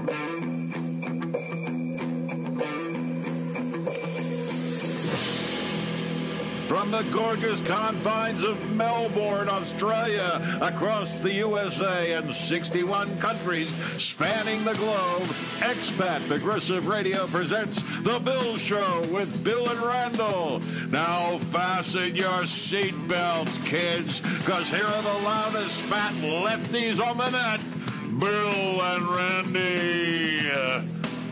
From the gorgeous confines of Melbourne, Australia, across the USA and 61 countries spanning the globe, Expat Progressive Radio presents The Bill Show with Bill and Randall. Now fasten your seatbelts, kids, because here are the loudest fat lefties on the net, Bill and Randy.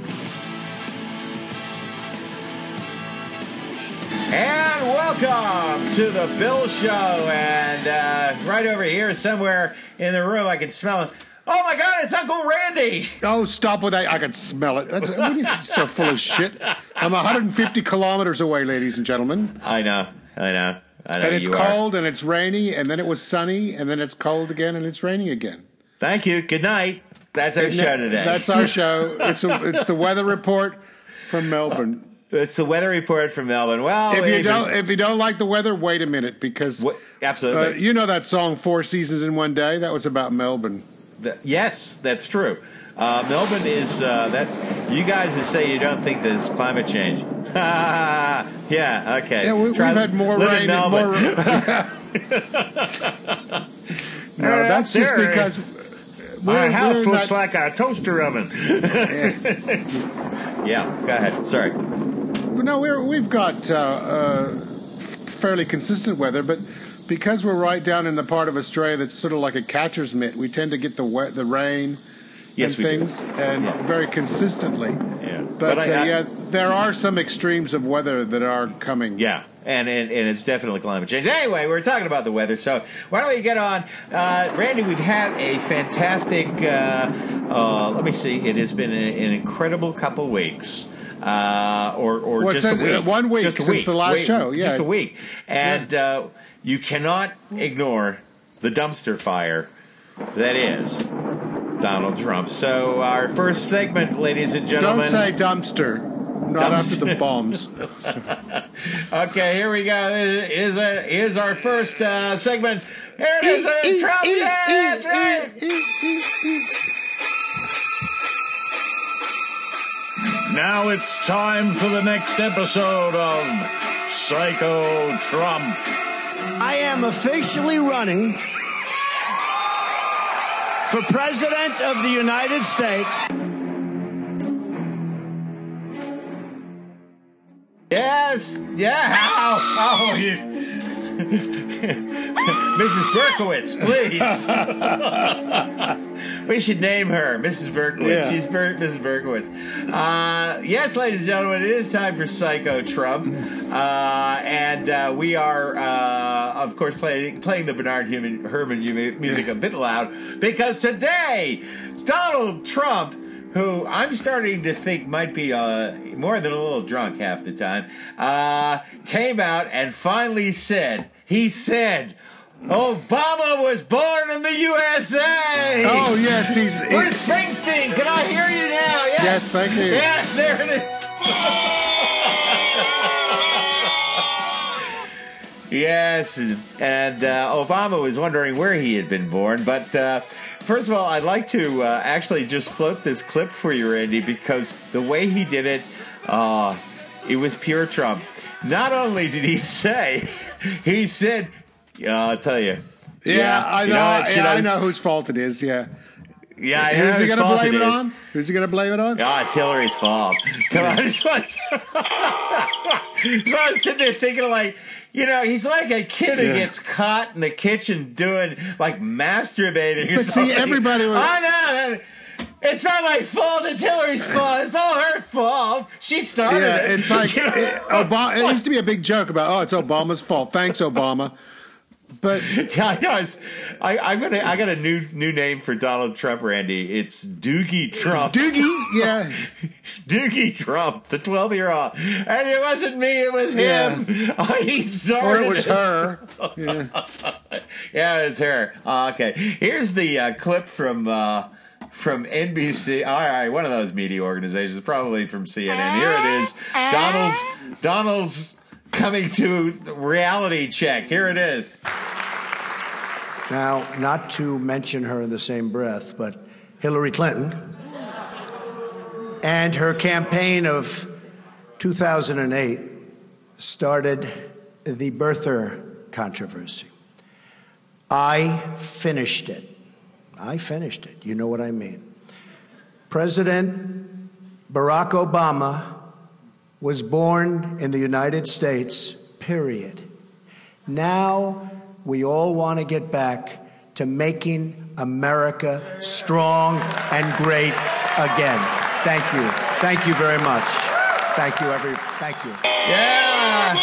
And welcome to the Bill Show. And right over here, somewhere in the room, I can smell it. Oh my God, it's Uncle Randy. Oh, stop with that. I can smell it. You're so full of shit. I'm 150 kilometers away, ladies and gentlemen. I know. And it's cold and it's rainy, and then it was sunny, and then it's cold again and it's raining again. Thank you. Good night. That's our show today. That's our show. It's the weather report from Melbourne. It's the weather report from Melbourne. Well, if you don't like the weather, wait a minute, because absolutely, you know that song "4 Seasons in One Day." That was about Melbourne. Yes, that's true. Melbourne is that's you guys who say you don't think there's climate change. Yeah, okay. Yeah, we've had more rain. No, that's just because my house looks like a toaster oven. Yeah, go ahead. Sorry. No, we've got fairly consistent weather, but because we're right down in the part of Australia that's sort of like a catcher's mitt, we tend to get the rain and things, very consistently. Yeah, but there are some extremes of weather that are coming. Yeah. And it's definitely climate change. Anyway, we're talking about the weather, so why don't we get on? Randy, we've had a fantastic, let me see, it has been an incredible couple weeks. Or just a week. 1 week since the last show. Yeah. Just a week. And you cannot ignore the dumpster fire that is Donald Trump. So our first segment, ladies and gentlemen. Don't say dumpster. Not after the bombs. Okay, here we go. Here's our first segment. Here it is, Trump. Yeah, that's right. Now it's time for the next episode of Psycho Trump. I am officially running for President of the United States. Yes. Yeah. Oh, you. Mrs. Berkowitz, please. We should name her Mrs. Berkowitz. Yeah. She's Mrs. Berkowitz. Yes, ladies and gentlemen, it is time for Psycho Trump. And we are, of course, playing the Bernard Herrmann music a bit loud, because today, Donald Trump, who I'm starting to think might be more than a little drunk half the time, came out and finally said, Obama was born in the USA! Oh, yes, Bruce Springsteen, can I hear you now? Yes, thank you. Yes, there it is. Yes, and Obama was wondering where he had been born, but... First of all, I'd like to actually just float this clip for you, Randy, because the way he did it, it was pure Trump. Not only did he say, he said, I'll tell you. Yeah, I know. I know whose fault it is, yeah. Yeah, who's he going to blame it on? Who's he going to blame it on? Oh, it's Hillary's fault. Come on. So I was sitting there thinking, like, he's like a kid who gets caught in the kitchen doing, like, masturbating. But see, everybody was... Oh, no. It's not my fault. It's Hillary's fault. It's all her fault. She started it. It's like, Obama, it used to be a big joke about, it's Obama's fault. Thanks, Obama. But yeah, I know. I got a new name for Donald Trump, Randy. It's Doogie Trump. Doogie, yeah. Doogie Trump, the 12-year-old. And it wasn't me, it was him. Yeah. He started it. Or it was her. Yeah, yeah, it's her. Okay. Here's the clip from NBC. All right, one of those media organizations, probably from CNN. Here it is. Donald's coming to reality check. Here it is. Now, not to mention her in the same breath, but Hillary Clinton And her campaign of 2008 started the birther controversy. I finished it. You know what I mean. President Barack Obama was born in the United States, period. Now we all want to get back to making America strong and great again. Thank you. Thank you very much. Thank you, thank you. Yeah.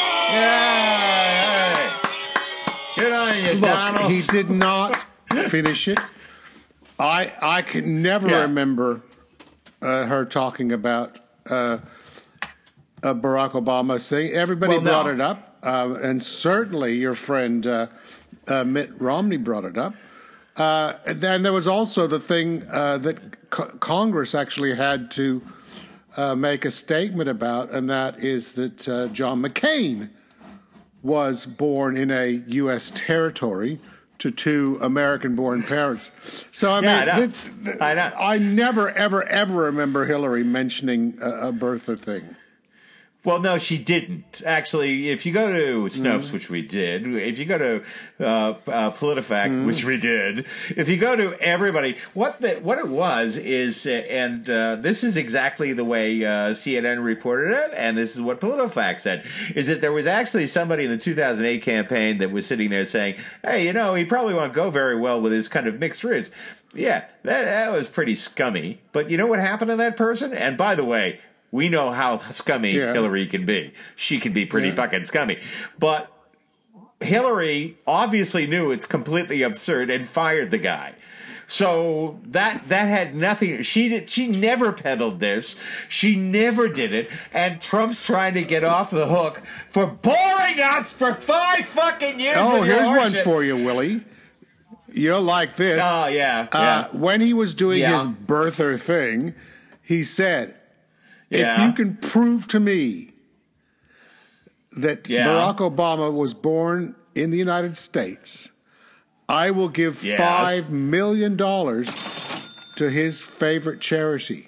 Good on you, Look, Donald. he did not finish it. I can never remember her talking about Barack Obama saying. Everybody brought it up, and certainly your friend Mitt Romney brought it up. Then there was also the thing that Congress actually had to make a statement about, and that is that John McCain was born in a U.S. territory to two American-born parents. So, I mean, I never, ever remember Hillary mentioning a birther thing. Well, no, she didn't. Actually, if you go to Snopes, which we did, if you go to PolitiFact, which we did, if you go to everybody, what it was is, and this is exactly the way CNN reported it, and this is what PolitiFact said, is that there was actually somebody in the 2008 campaign that was sitting there saying, hey, you know, he probably won't go very well with his kind of mixed roots. Yeah, that was pretty scummy. But you know what happened to that person? And by the way, we know how scummy Hillary can be. She can be pretty fucking scummy. But Hillary obviously knew it's completely absurd and fired the guy. So that had nothing. She never peddled this. She never did it. And Trump's trying to get off the hook for boring us for 5 fucking years. Oh, here's one for you, Willie. You'll like this. Oh, yeah. When he was doing his birther thing, he said, if you can prove to me that Barack Obama was born in the United States, I will give $5 million to his favorite charity.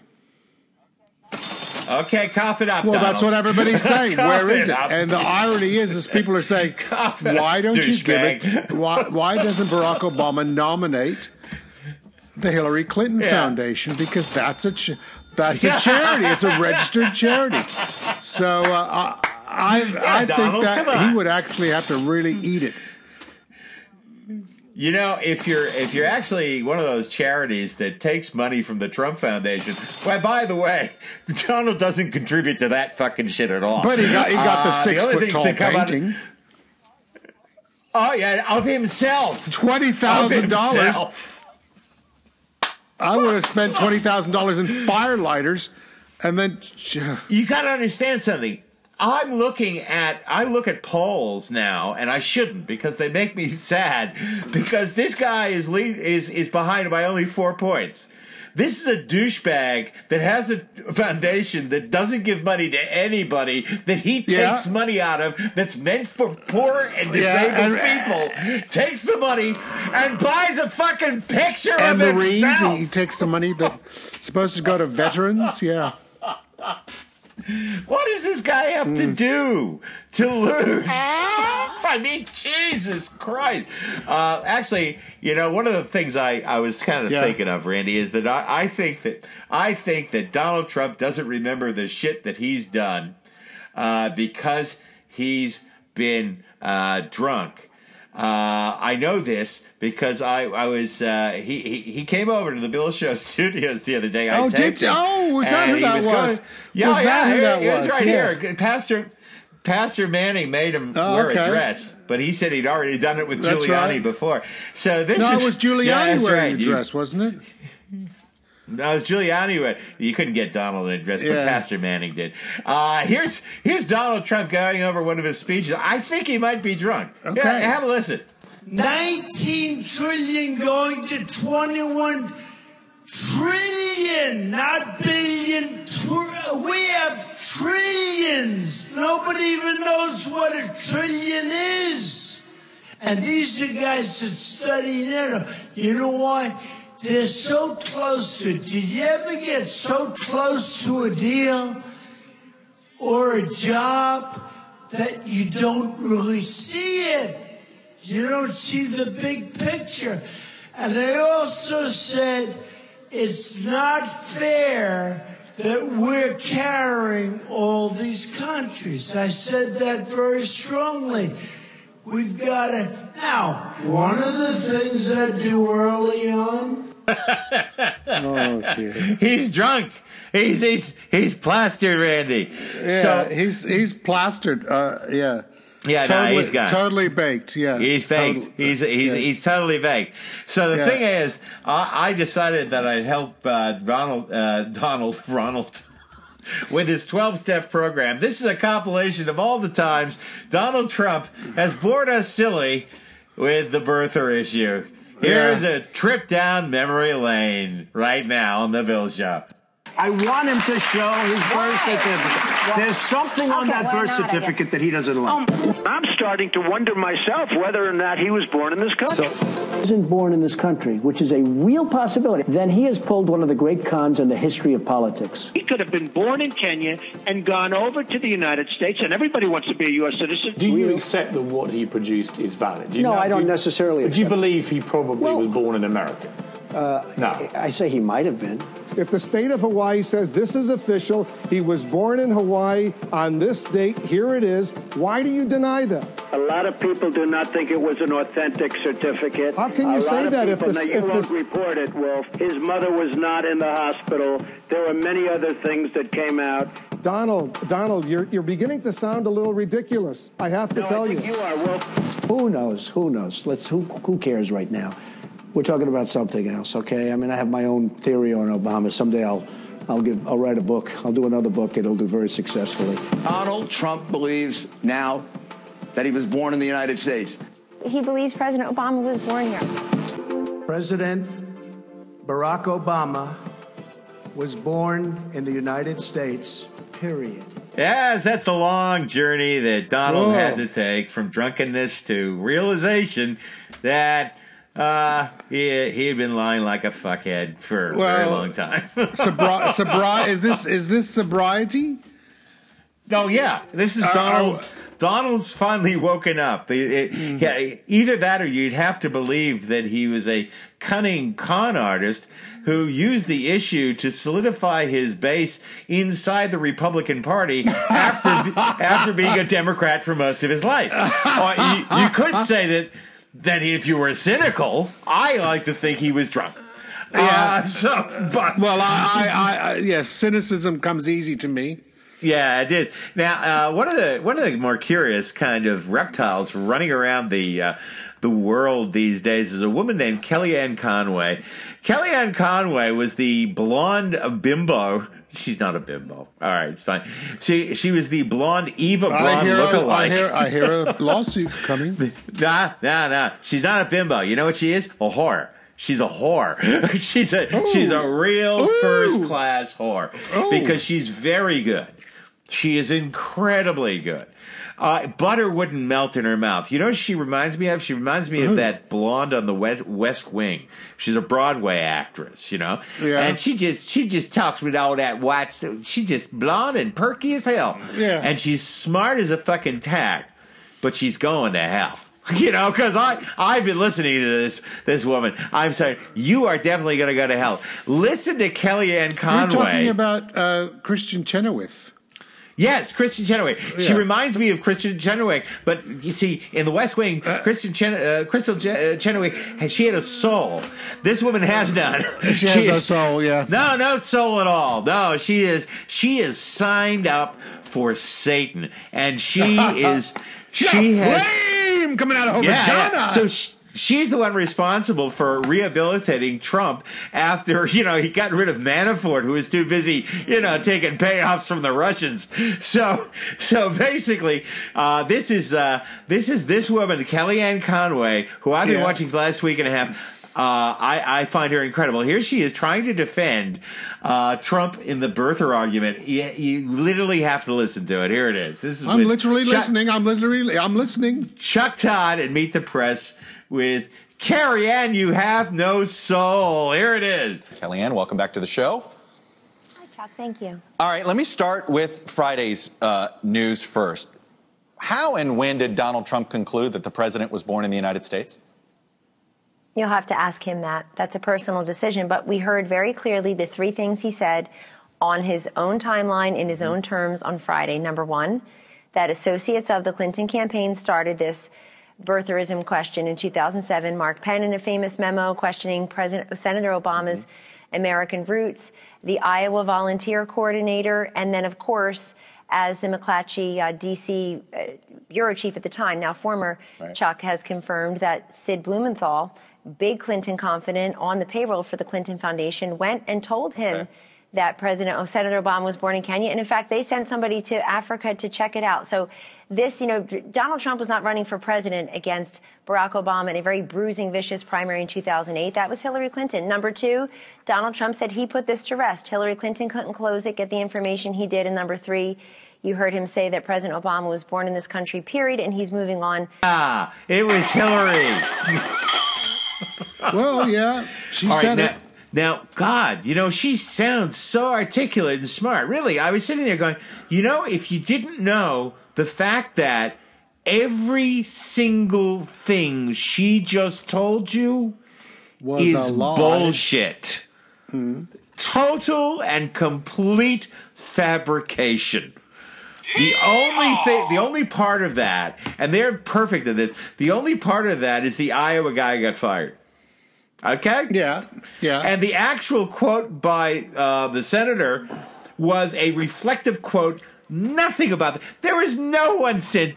Okay, cough it up, Well, Donald. that's what everybody's saying. Where is it? And the irony is people are saying, why don't you give it? Why doesn't Barack Obama nominate the Hillary Clinton Foundation? Because that's a charity. It's a registered charity. So I think that he would actually have to really eat it. You know, if you're actually one of those charities that takes money from the Trump Foundation, well, by the way, Donald doesn't contribute to that fucking shit at all. But he got the 6-foot-tall painting. Of himself. $20,000. I would have spent $20,000 in firelighters, and then you got to understand something. I look at polls now, and I shouldn't because they make me sad. Because this guy is behind by only 4 points. This is a douchebag that has a foundation that doesn't give money to anybody, that he takes money out of, that's meant for poor and disabled people, takes the money and buys a fucking picture of himself. And he takes the money that's supposed to go to veterans. Yeah. What does this guy have to do to lose? I mean, Jesus Christ. Actually, you know, one of the things I was kind of thinking of, Randy, is that I think that Donald Trump doesn't remember the shit that he's done because he's been drunk. I know this because I was he came over to the Bill Show studios the other day. Was that who that was? He was right here. Pastor Manning made him wear a dress, but he said he'd already done it with Giuliani before. So it was Giuliani wearing the dress, wasn't it? No, it was Giuliani. You couldn't get Donald in a dress, but Pastor Manning did. Here's Donald Trump going over one of his speeches. I think he might be drunk. Okay. Have a listen. 19 trillion going to 21 trillion, not billion. We have trillions. Nobody even knows what a trillion is. And these are guys that study it. You know why? they're so close to it. Did you ever get so close to a deal or a job that you don't really see it? You don't see the big picture. And I also said it's not fair that we're carrying all these countries. I said that very strongly. We've got to... Now, one of the things I do early on... Oh, shit. He's drunk. He's plastered, Randy. Yeah, so, he's plastered. Yeah. Yeah, totally, no, he's gone. Totally baked. Yeah, he's baked. He's totally baked. So the thing is, I decided that I'd help Ronald with his 12-step program. This is a compilation of all the times Donald Trump has bored us silly with the birther issue. Here's a trip down memory lane right now on the Bill Show. I want him to show his birth certificate. There's something on that birth certificate that he doesn't like. I'm starting to wonder myself whether or not he was born in this country. He wasn't born in this country, which is a real possibility. Then he has pulled one of the great cons in the history of politics. He could have been born in Kenya and gone over to the United States, and everybody wants to be a U.S. citizen. Do you accept that what he produced is valid? No, I don't necessarily accept. Do you believe he probably was born in America? No. I say he might have been. If the state of Hawaii says this is official, he was born in Hawaii on this date, here it is, why do you deny that? A lot of people do not think it was an authentic certificate. How can you say that if this... You won't report it, Wolf. His mother was not in the hospital. There were many other things that came out. Donald, you're beginning to sound a little ridiculous. I have to tell you. I think you are, Wolf. Who knows? Who cares right now? We're talking about something else, okay? I mean, I have my own theory on Obama. Someday I'll write a book. I'll do another book. It'll do very successfully. Donald Trump believes now that he was born in the United States. He believes President Obama was born here. President Barack Obama was born in the United States, period. Yes, that's the long journey that Donald had to take from drunkenness to realization that he had been lying like a fuckhead for a very long time. Is this sobriety? Oh yeah, this is Donald's. Donald's finally woken up. Either that, or you'd have to believe that he was a cunning con artist who used the issue to solidify his base inside the Republican Party after being a Democrat for most of his life. You could say that if you were cynical, I like to think he was drunk. Yes, cynicism comes easy to me. Yeah, it did. Now, one of the more curious kind of reptiles running around the world these days is a woman named Kellyanne Conway. Kellyanne Conway was the blonde bimbo. She's not a bimbo. All right, it's fine. She was the blonde Eva Braun lookalike. I hear a lawsuit coming. Nah. She's not a bimbo. You know what she is? A whore. She's a whore. She's a real first class whore because she's very good. She is incredibly good. Butter wouldn't melt in her mouth. You know what she reminds me of? She reminds me of that blonde on the West Wing. She's a Broadway actress, you know? Yeah. And she just talks with all that white stuff. She's just blonde and perky as hell. Yeah. And she's smart as a fucking tack, but she's going to hell. You know, because I've been listening to this woman. I'm sorry, you are definitely going to go to hell. Listen to Kellyanne Conway. You're talking about Kristen Chenoweth. Yes, Kristen Chenoweth. Yeah. She reminds me of Kristen Chenoweth, but you see, in the West Wing, Kristen Chenoweth, she had a soul. This woman has none. She has no soul. Yeah, no soul at all. No, she is signed up for Satan, and she is. She has flame coming out of her vagina. Yeah. So she's the one responsible for rehabilitating Trump after, he got rid of Manafort, who was too busy, taking payoffs from the Russians. So basically, this is this woman, Kellyanne Conway, who I've been watching for the last week and a half. I find her incredible. Here she is trying to defend Trump in the birther argument. You literally have to listen to it. Here it is. I'm literally listening. I'm listening. Chuck Todd and Meet the Press with Kellyanne, you have no soul. Here it is. Kellyanne, welcome back to the show. Hi, Chuck. Thank you. All right, let me start with Friday's news first. How and when did Donald Trump conclude that the president was born in the United States? You'll have to ask him that. That's a personal decision. But we heard very clearly the three things he said on his own timeline in his own terms on Friday. Number one, that associates of the Clinton campaign started this birtherism question in 2007. Mark Penn in a famous memo questioning Senator Obama's American roots, the Iowa volunteer coordinator, and then, of course, as the McClatchy D.C. bureau chief at the time, now former Chuck, has confirmed that Sid Blumenthal, big Clinton confidant on the payroll for the Clinton Foundation, went and told him that Senator Obama was born in Kenya. And in fact, they sent somebody to Africa to check it out. So this, Donald Trump was not running for president against Barack Obama in a very bruising, vicious primary in 2008. That was Hillary Clinton. Number two, Donald Trump said he put this to rest. Hillary Clinton couldn't close it, get the information he did. And number three, you heard him say that President Obama was born in this country, period, and he's moving on. It was Hillary. Well, yeah, she said it. Now, God, she sounds so articulate and smart. Really, I was sitting there going, if you didn't know the fact that every single thing she just told you is bullshit. Total and complete fabrication. The only part of that, and they're perfect at this, the only part of that is the Iowa guy got fired. Okay? Yeah. And the actual quote by the senator was a reflective quote, nothing about it. There was no one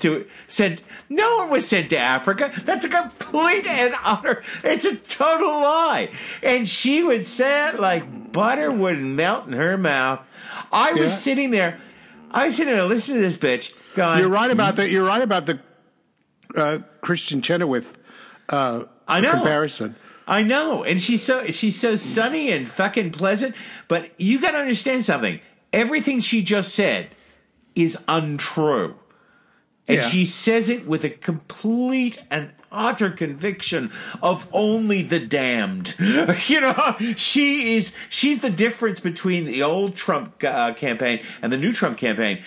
no one was sent to Africa. That's a complete and utter, it's a total lie. And she would say it like butter would melt in her mouth. I was sitting there listening to this bitch going, You're right about the Christian Chenoweth comparison. I know, and she's so sunny and fucking pleasant. But you got to understand something. Everything she just said is untrue, and she says it with a complete and utter conviction of only the damned. She's the difference between the old Trump campaign and the new Trump campaign.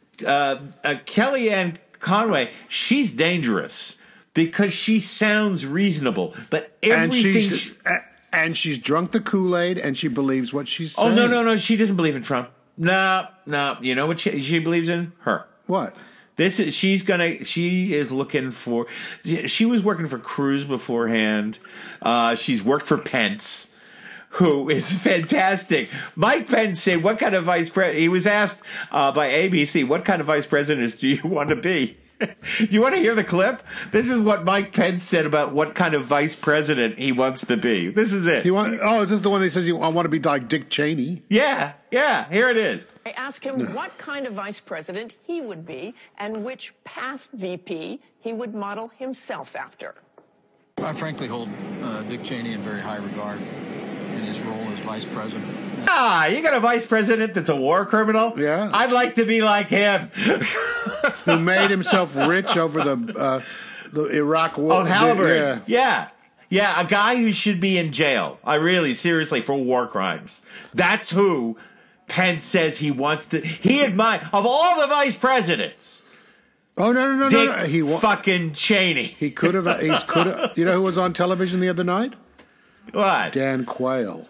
Kellyanne Conway, she's dangerous. Because she sounds reasonable, but everything... And she's drunk the Kool-Aid, and she believes what she's saying. Oh, no, she doesn't believe in Trump. No. You know what she believes in? Her. What? She is looking for... She was working for Cruz beforehand. She's worked for Pence, who is fantastic. Mike Pence said, what kind of vice president... He was asked by ABC, what kind of vice president do you want to be? Do you want to hear the clip? This is what Mike Pence said about what kind of vice president he wants to be. This is it. Is this the one that says I want to be like Dick Cheney? Yeah. Here it is. I asked him what kind of vice president he would be and which past VP he would model himself after. I frankly hold Dick Cheney in very high regard in his role as vice president. You got a vice president that's a war criminal? Yeah. I'd like to be like him. Who made himself rich over the Iraq war. Oh, Halliburton. Yeah, a guy who should be in jail. Seriously, for war crimes. That's who Pence says he wants to... of all the vice presidents... Oh, no. Dick fucking Cheney. He could have... You know who was on television the other night? What? Dan Quayle.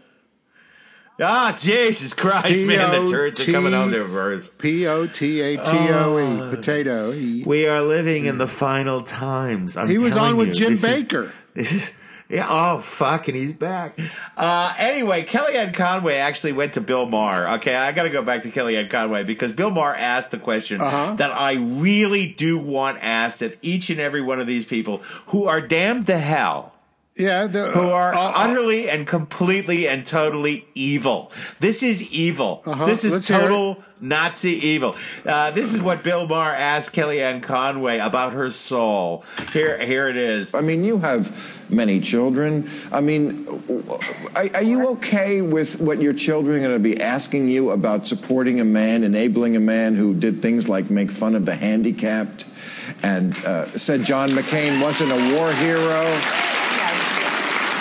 Jesus Christ, man, the turds are coming home to first. Potatoe. Potato. We are living in the final times. He was on with Jim Baker. Yeah, fuck, and he's back. Anyway, Kellyanne Conway actually went to Bill Maher. Okay, I got to go back to Kellyanne Conway because Bill Maher asked the question that I really do want asked of each and every one of these people who are damned to hell. Yeah, who are utterly and completely and totally evil. This is evil. This is total Nazi evil. This is what Bill Maher asked Kellyanne Conway about her soul. Here it is. I mean, you have many children. I mean, are you okay with what your children are going to be asking you about supporting a man, enabling a man who did things like make fun of the handicapped and said John McCain wasn't a war hero?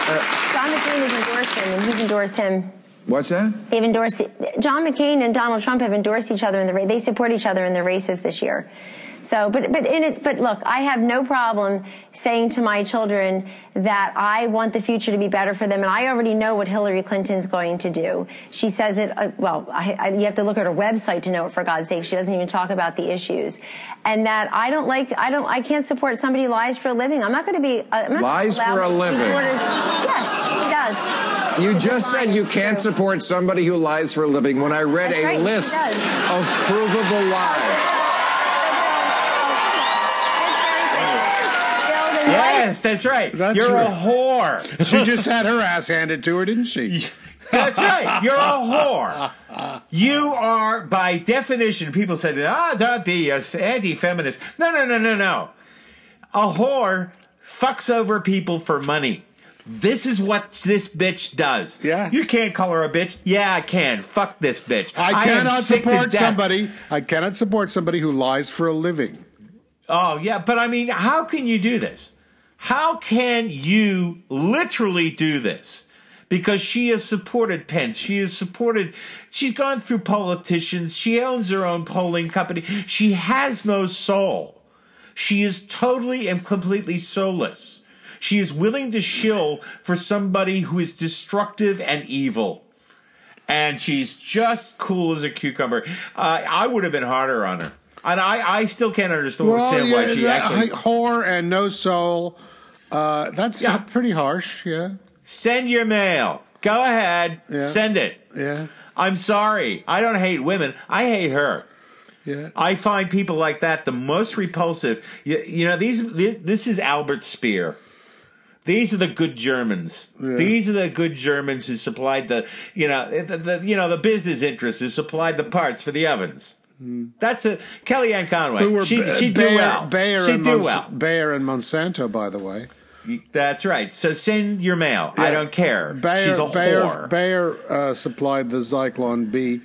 John McCain has endorsed him, and he's endorsed him. What's that? They've endorsed John McCain and Donald Trump have endorsed each other in the race. They support each other in the races this year. So, but look, I have no problem saying to my children that I want the future to be better for them, and I already know what Hillary Clinton's going to do. She says it. You have to look at her website to know it. For God's sake, she doesn't even talk about the issues, and that I can't support somebody who lies for a living. I'm not going to be lies for a living. Yes, he does. You just said you can't support somebody who lies for a living when I read a list of provable lies. Yes, that's right. You're a whore. She just had her ass handed to her, didn't she? That's right. You're a whore. You are, by definition, people say, don't be anti-feminist. No. A whore fucks over people for money. This is what this bitch does. Yeah. You can't call her a bitch. Yeah, I can. Fuck this bitch. I cannot support somebody who lies for a living. Oh, yeah. But I mean, how can you do this? How can you literally do this? Because she has supported Pence. She's gone through politicians. She owns her own polling company. She has no soul. She is totally and completely soulless. She is willing to shill for somebody who is destructive and evil. And she's just cool as a cucumber. I would have been harder on her. And I still can't understand why she actually... Whore and no soul. That's pretty harsh, yeah. Send your mail. Go ahead. Yeah. Send it. Yeah. I'm sorry. I don't hate women. I hate her. Yeah. I find people like that the most repulsive. You know, this is Albert Speer. These are the good Germans. Yeah. These are the good Germans who supplied the business interests who supplied the parts for the ovens. That's Kellyanne Conway. She'd do well. Bayer and Monsanto, by the way. That's right. So send your mail. Yeah. I don't care. She's a whore. Bayer supplied the Zyklon B.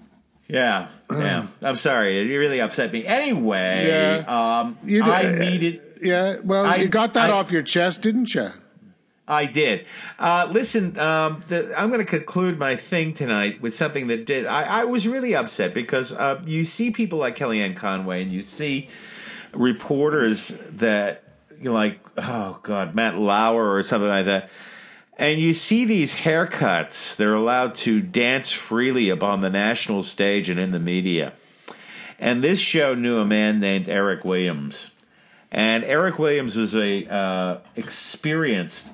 Yeah. I'm sorry. It really upset me. Anyway, I needed... Yeah, well, you got that off your chest, didn't you? I did. Listen, I'm going to conclude my thing tonight with something that did. I was really upset because you see people like Kellyanne Conway and you see reporters that, like, oh, God, Matt Lauer or something like that. And you see these haircuts. They're allowed to dance freely upon the national stage and in the media. And this show knew a man named Eric Williams. And Eric Williams was a experienced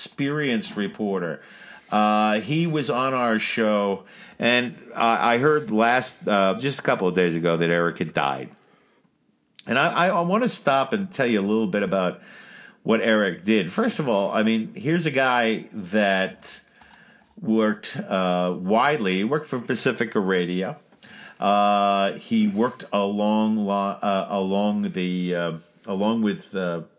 reporter. He was on our show, and I heard just a couple of days ago that Eric had died. And I want to stop and tell you a little bit about what Eric did. First of all, I mean, here's a guy that worked widely. He worked for Pacifica Radio. He worked along with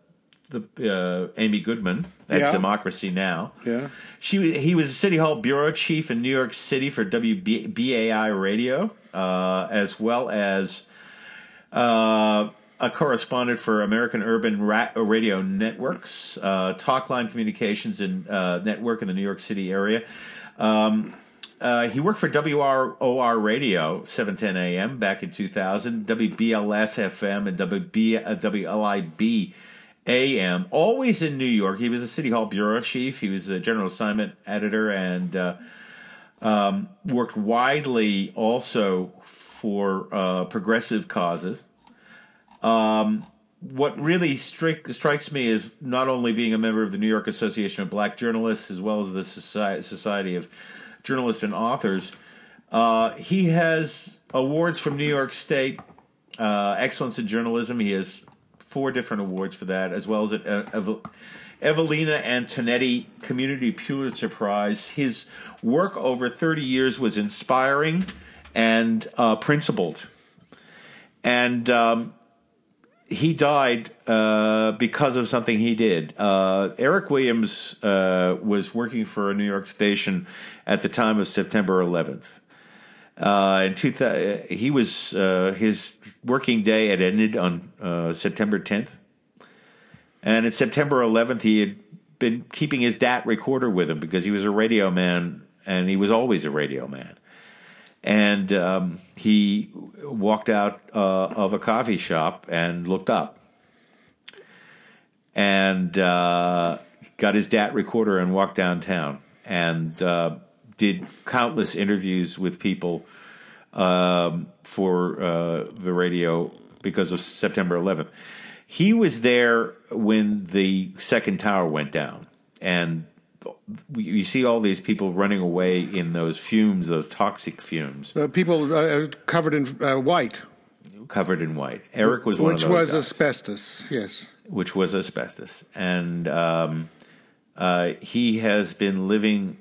Amy Goodman at Democracy Now! Yeah, he was a City Hall bureau chief in New York City for WBAI Radio, as well as a correspondent for American Urban Radio Networks, Talkline Communications and Network in the New York City area. He worked for WROR Radio, 710 AM, back in 2000, WBLS FM, and WLIB AM, always in New York. He was a City Hall bureau chief. He was a general assignment editor and worked widely also for progressive causes. What really strikes me is not only being a member of the New York Association of Black Journalists as well as the Society of Journalists and Authors. He has awards from New York State, Excellence in Journalism. He has 4 different awards for that, as well as an Evelina Antonetti Community Pulitzer Prize. His work over 30 years was inspiring and principled. And he died because of something he did. Eric Williams was working for a New York station at the time of September 11th. His working day had ended on September 10th. And at September 11th, he had been keeping his DAT recorder with him because he was a radio man, and he was always a radio man. And he walked out of a coffee shop and looked up and got his DAT recorder and walked downtown and did countless interviews with people for the radio because of September 11th. He was there when the second tower went down, and you see all these people running away in those fumes, those toxic fumes. People covered in white. Covered in white. Eric was one of those Which was guys. asbestos, yes. Which was asbestos. And he has been living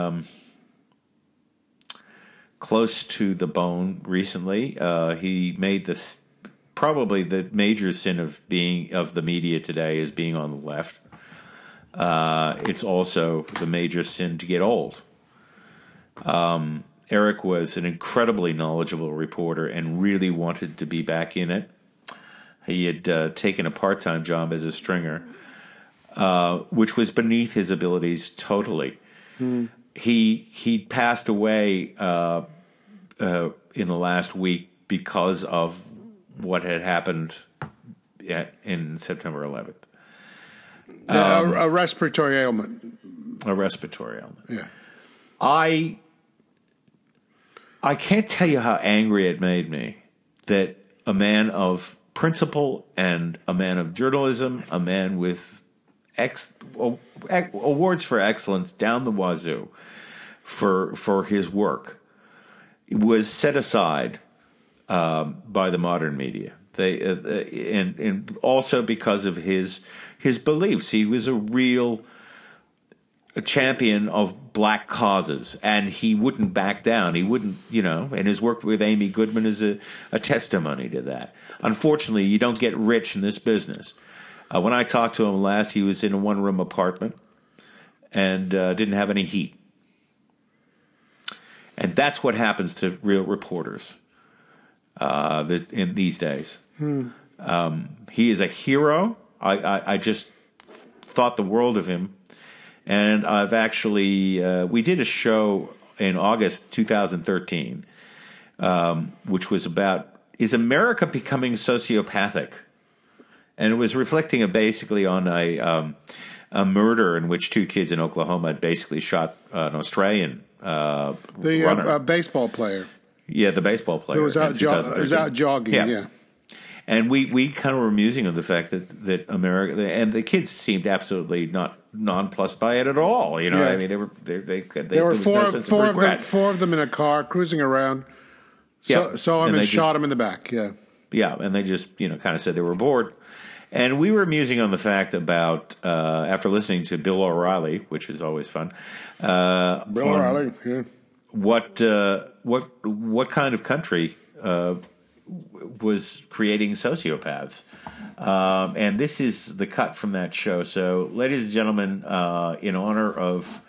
close to the bone recently. He made this probably the major sin of the media today is being on the left. It's also the major sin to get old. Eric was an incredibly knowledgeable reporter and really wanted to be back in it. He had taken a part-time job as a stringer, which was beneath his abilities totally. He passed away in the last week because of what had happened in September 11th. A respiratory ailment. A respiratory ailment. Yeah. I can't tell you how angry it made me that a man of principle and a man of journalism, a man with awards for excellence down the wazoo for his work, was set aside by the modern media. And also because of his beliefs. He was a real champion of black causes, and he wouldn't back down. He wouldn't, and his work with Amy Goodman is a testimony to that. Unfortunately, you don't get rich in this business. When I talked to him last, he was in a one-room apartment and didn't have any heat. And that's what happens to real reporters in these days. He is a hero. I just thought the world of him. And I've actually, we did a show in August 2013, which was about, is America becoming sociopathic? And it was reflecting basically on a murder in which two kids in Oklahoma had basically shot an Australian runner. Baseball player. Yeah, the baseball player. Who was out jogging, yeah. And we kind of were musing on the fact that America, and the kids seemed absolutely not nonplussed by it at all. You know, I mean, there were four of them in a car cruising around. Saw him and shot him in the back. Yeah, yeah, and they just kind of said they were bored. And we were musing on the fact about after listening to Bill O'Reilly, which is always fun. Bill O'Reilly, yeah. What kind of country was creating sociopaths? And this is the cut from that show. So, ladies and gentlemen, in honor of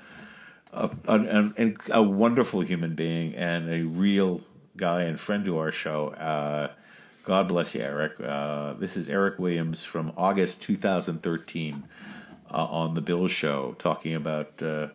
a wonderful human being and a real guy and friend to our show, God bless you, Eric. This is Eric Williams from August 2013 on The Bill Show, talking about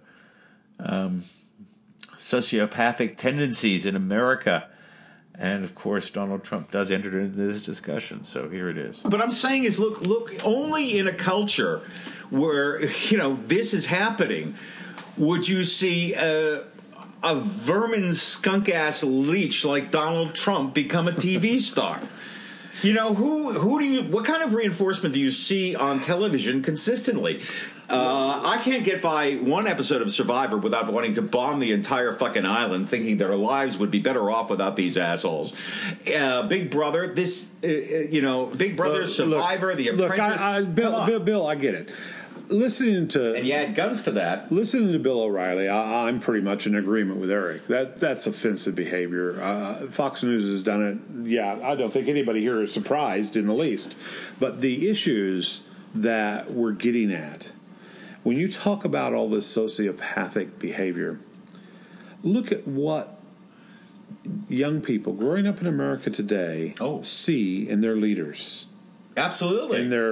sociopathic tendencies in America. And, of course, Donald Trump does enter into this discussion, so here it is. What I'm saying is, look, only in a culture where, this is happening would you see a vermin skunk-ass leech like Donald Trump become a TV star. What kind of reinforcement do you see on television consistently? I can't get by one episode of Survivor without wanting to bomb the entire fucking island, thinking their lives would be better off without these assholes. Big Brother, Big Brother, Survivor, The Apprentice. Bill, I get it. And you add guns to that. Listening to Bill O'Reilly, I'm pretty much in agreement with Eric. That's offensive behavior. Fox News has done it. Yeah, I don't think anybody here is surprised in the least. But the issues that we're getting at, when you talk about all this sociopathic behavior, look at what young people growing up in America today see in their leaders. Absolutely. In their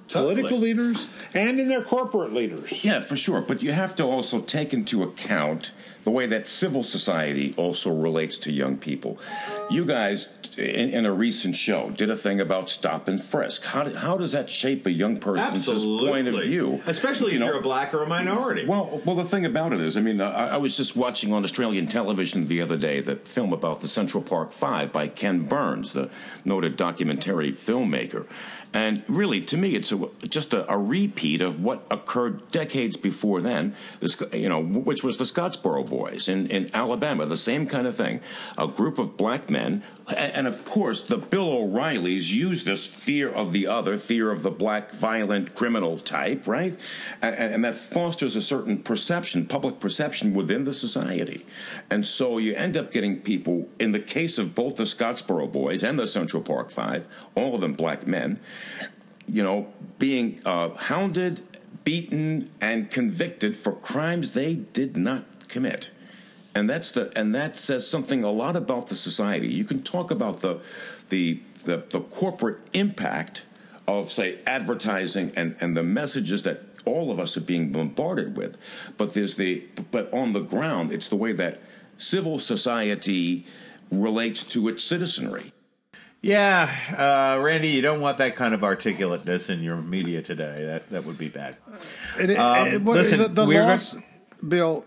political leaders and in their corporate leaders. Yeah, for sure. But you have to also take into account the way that civil society also relates to young people. You guys, in a recent show, did a thing about stop and frisk. How does that shape a young person's point of view? Especially if you're a black or a minority. Well, the thing about it is, I mean, I was just watching on Australian television the other day the film about the Central Park Five by Ken Burns, the noted documentary filmmaker. And really, to me, it's just a repeat of what occurred decades before then, which was the Scottsboro Boys in Alabama, the same kind of thing. A group of black men, and of course, the Bill O'Reillys use this fear of the other, fear of the black, violent, criminal type, right? And that fosters a certain perception, public perception within the society. And so you end up getting people, in the case of both the Scottsboro Boys and the Central Park Five, all of them black men, being hounded, beaten, and convicted for crimes they did not commit. And that says something a lot about the society. You can talk about the corporate impact of, say, advertising and the messages that all of us are being bombarded with, but on the ground, it's the way that civil society relates to its citizenry. Yeah, Randy, you don't want that kind of articulateness in your media today. That would be bad. Listen, the loss, Bill,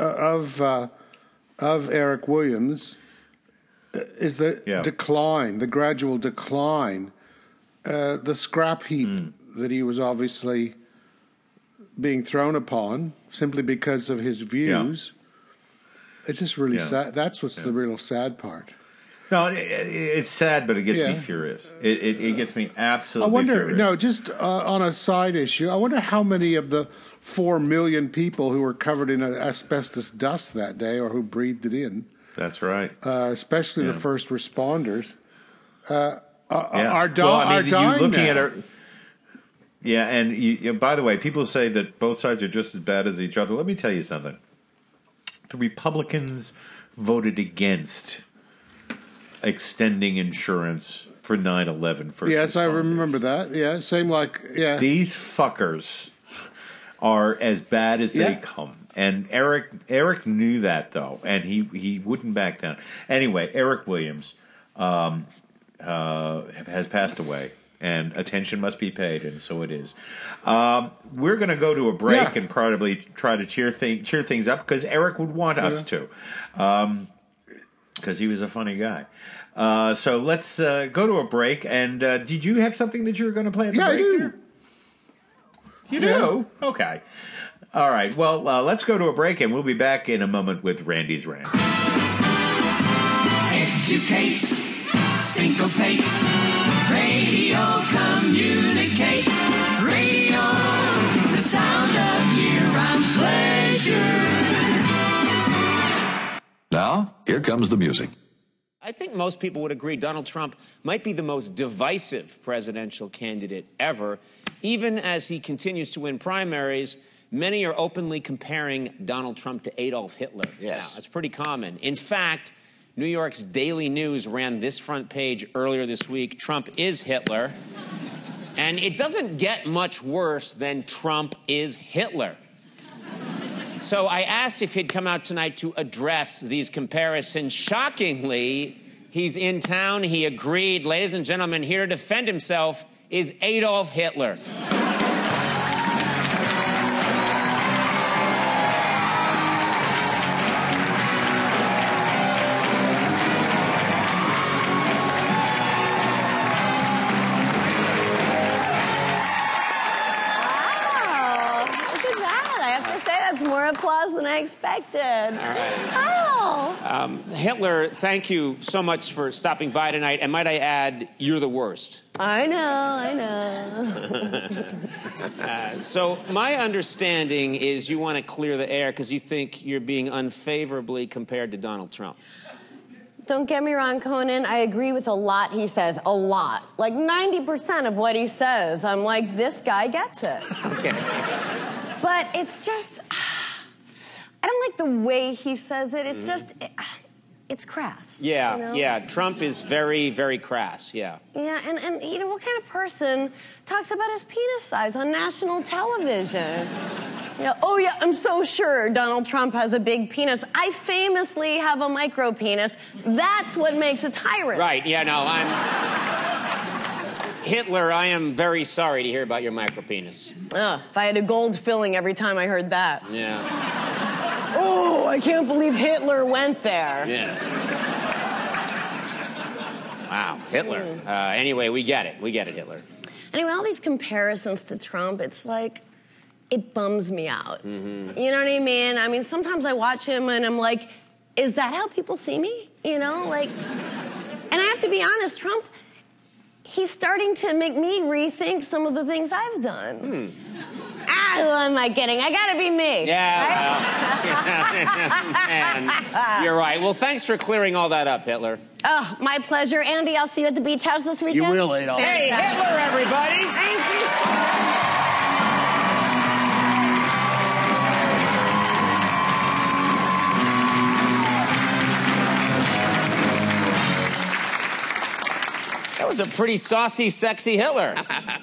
of Eric Williams is the decline, the gradual decline, the scrap heap that he was obviously being thrown upon simply because of his views. It's just really sad. That's what's the real sad part. No, it's sad, but it gets me furious. It gets me absolutely furious. No, just on a side issue, I wonder how many of the 4 million people who were covered in asbestos dust that day or who breathed it in. That's right. Especially the first responders are dying now. Yeah, and by the way, people say that both sides are just as bad as each other. Let me tell you something. The Republicans voted against extending insurance for 9/11 first Yes, responders. I remember that. Yeah, These fuckers are as bad as they come. And Eric knew that, though, and he wouldn't back down. Anyway, Eric Williams has passed away, and attention must be paid, and so it is. We're going to go to a break and probably try to cheer things up, because Eric would want us to, because he was a funny guy. So let's go to a break. And did you have something that you were going to play at the break? I do. There? You do? Okay. All right. Well, let's go to a break, and we'll be back in a moment with Randy's Rant. Educates, syncopates, radio communicates, radio, the sound of year-round pleasure. Now, here comes the music. I think most people would agree Donald Trump might be the most divisive presidential candidate ever. Even as he continues to win primaries, many are openly comparing Donald Trump to Adolf Hitler. Yes. Now, it's pretty common. In fact, New York's Daily News ran this front page earlier this week: Trump is Hitler. And it doesn't get much worse than Trump is Hitler. So I asked if he'd come out tonight to address these comparisons. Shockingly, he's in town. He agreed. Ladies and gentlemen, here to defend himself is Adolf Hitler. More applause than I expected. All right. Kyle. Hitler, thank you so much for stopping by tonight. And might I add, you're the worst. I know. So my understanding is you want to clear the air because you think you're being unfavorably compared to Donald Trump. Don't get me wrong, Conan. I agree with a lot he says. A lot. Like 90% of what he says. I'm like, this guy gets it. Okay. But it's just, I don't like the way he says it. It's just, it's crass. Yeah, you know? yeah. Trump is very, very crass. Yeah. Yeah, and you know, what kind of person talks about his penis size on national television? You know, oh yeah, I'm so sure Donald Trump has a big penis. I famously have a micro penis. That's what makes a tyrant. Right. Yeah. No, Hitler, I am very sorry to hear about your micro penis. If I had a gold filling every time I heard that. Yeah. Oh, I can't believe Hitler went there. Yeah. Wow, Hitler. Anyway, we get it. We get it, Hitler. Anyway, all these comparisons to Trump, it's like, it bums me out. Mm-hmm. You know what I mean? I mean, sometimes I watch him and I'm like, is that how people see me? You know, like, and I have to be honest, Trump, he's starting to make me rethink some of the things I've done. Who am I kidding? I gotta be me. Yeah, right? Man, you're right. Well, thanks for clearing all that up, Hitler. Oh, my pleasure. Andy, I'll see you at the beach house this weekend. You will, Adolf. Hey, Hitler, everybody! Thank you so much. That was a pretty saucy, sexy Hitler.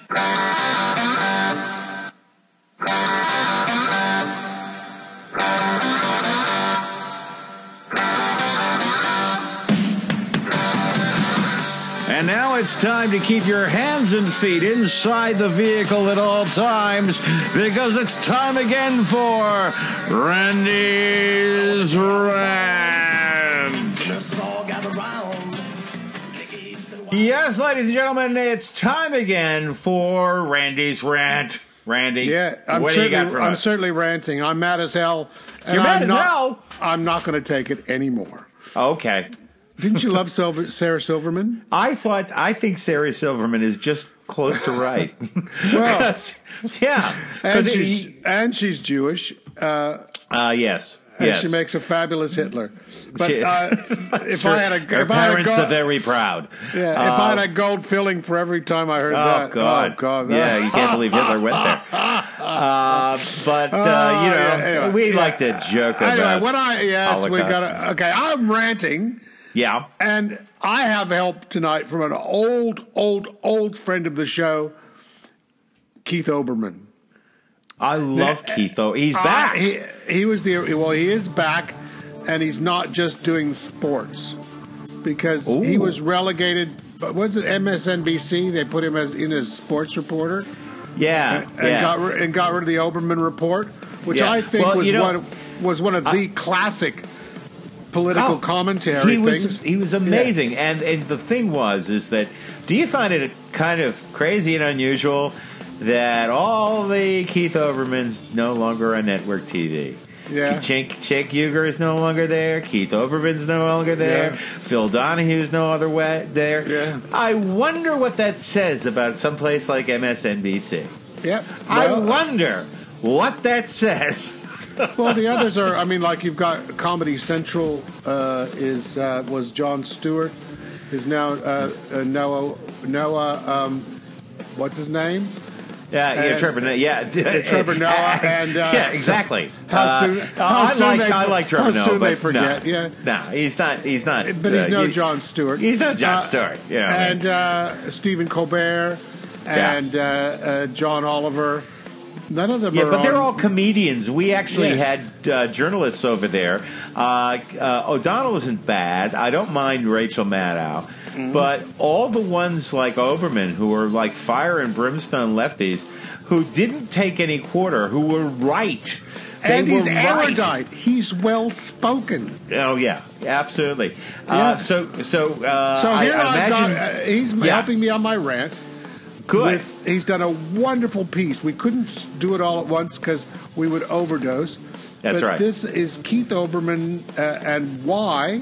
And now it's time to keep your hands and feet inside the vehicle at all times, because it's time again for Randy's Rant. Yes, ladies and gentlemen, it's time again for Randy's Rant. Randy, yeah, what do you got for us? I'm certainly ranting. I'm mad as hell. You're mad as hell? I'm not going to take it anymore. Okay. Didn't you love Sarah Silverman? I think Sarah Silverman is just close to right. Well, yeah. And she's Jewish. Yes. And yes. she makes a fabulous Hitler. But Her parents are very proud. Yeah, if I had a gold filling for every time I heard that. God. Oh, God. Yeah, you can't believe Hitler went there. Anyway, we like to joke about Holocaust. We got to. Okay, I'm ranting. Yeah. And I have help tonight from an old friend of the show, Keith Olbermann. I love Keith. He's back. He is back, and he's not just doing sports because he was relegated. But was it MSNBC? They put him in as sports reporter. Yeah, and got rid of the Olbermann report, which I think was one of the classic political commentary things. He was amazing, and the thing is that, do you find it kind of crazy and unusual that all the Keith Olbermann's no longer on network TV? Yeah. Cenk Uygur is no longer there. Keith Olbermann's no longer there. Yeah. Phil Donahue's no other way there. Yeah. I wonder what that says about some place like MSNBC. Yep. I wonder what that says. Well, the others are. I mean, like you've got Comedy Central was Jon Stewart, is now Noah. What's his name? Trevor Noah. Trevor Noah, and yeah, exactly. How soon? I like Trevor Noah. How soon they forget? No, he's not. But he's no Jon Stewart. He's no Jon Stewart. Yeah. And Stephen Colbert and John Oliver. None of them are but they're all comedians. We actually had journalists over there. O'Donnell isn't bad. I don't mind Rachel Maddow. Mm-hmm. But all the ones like Olbermann, who were like fire and brimstone lefties, who didn't take any quarter, who were right. And he's erudite. He's well spoken. Oh yeah, absolutely. Yeah. So here I imagine he's helping me on my rant. Good. He's done a wonderful piece. We couldn't do it all at once because we would overdose. That's right. This is Keith Olbermann and why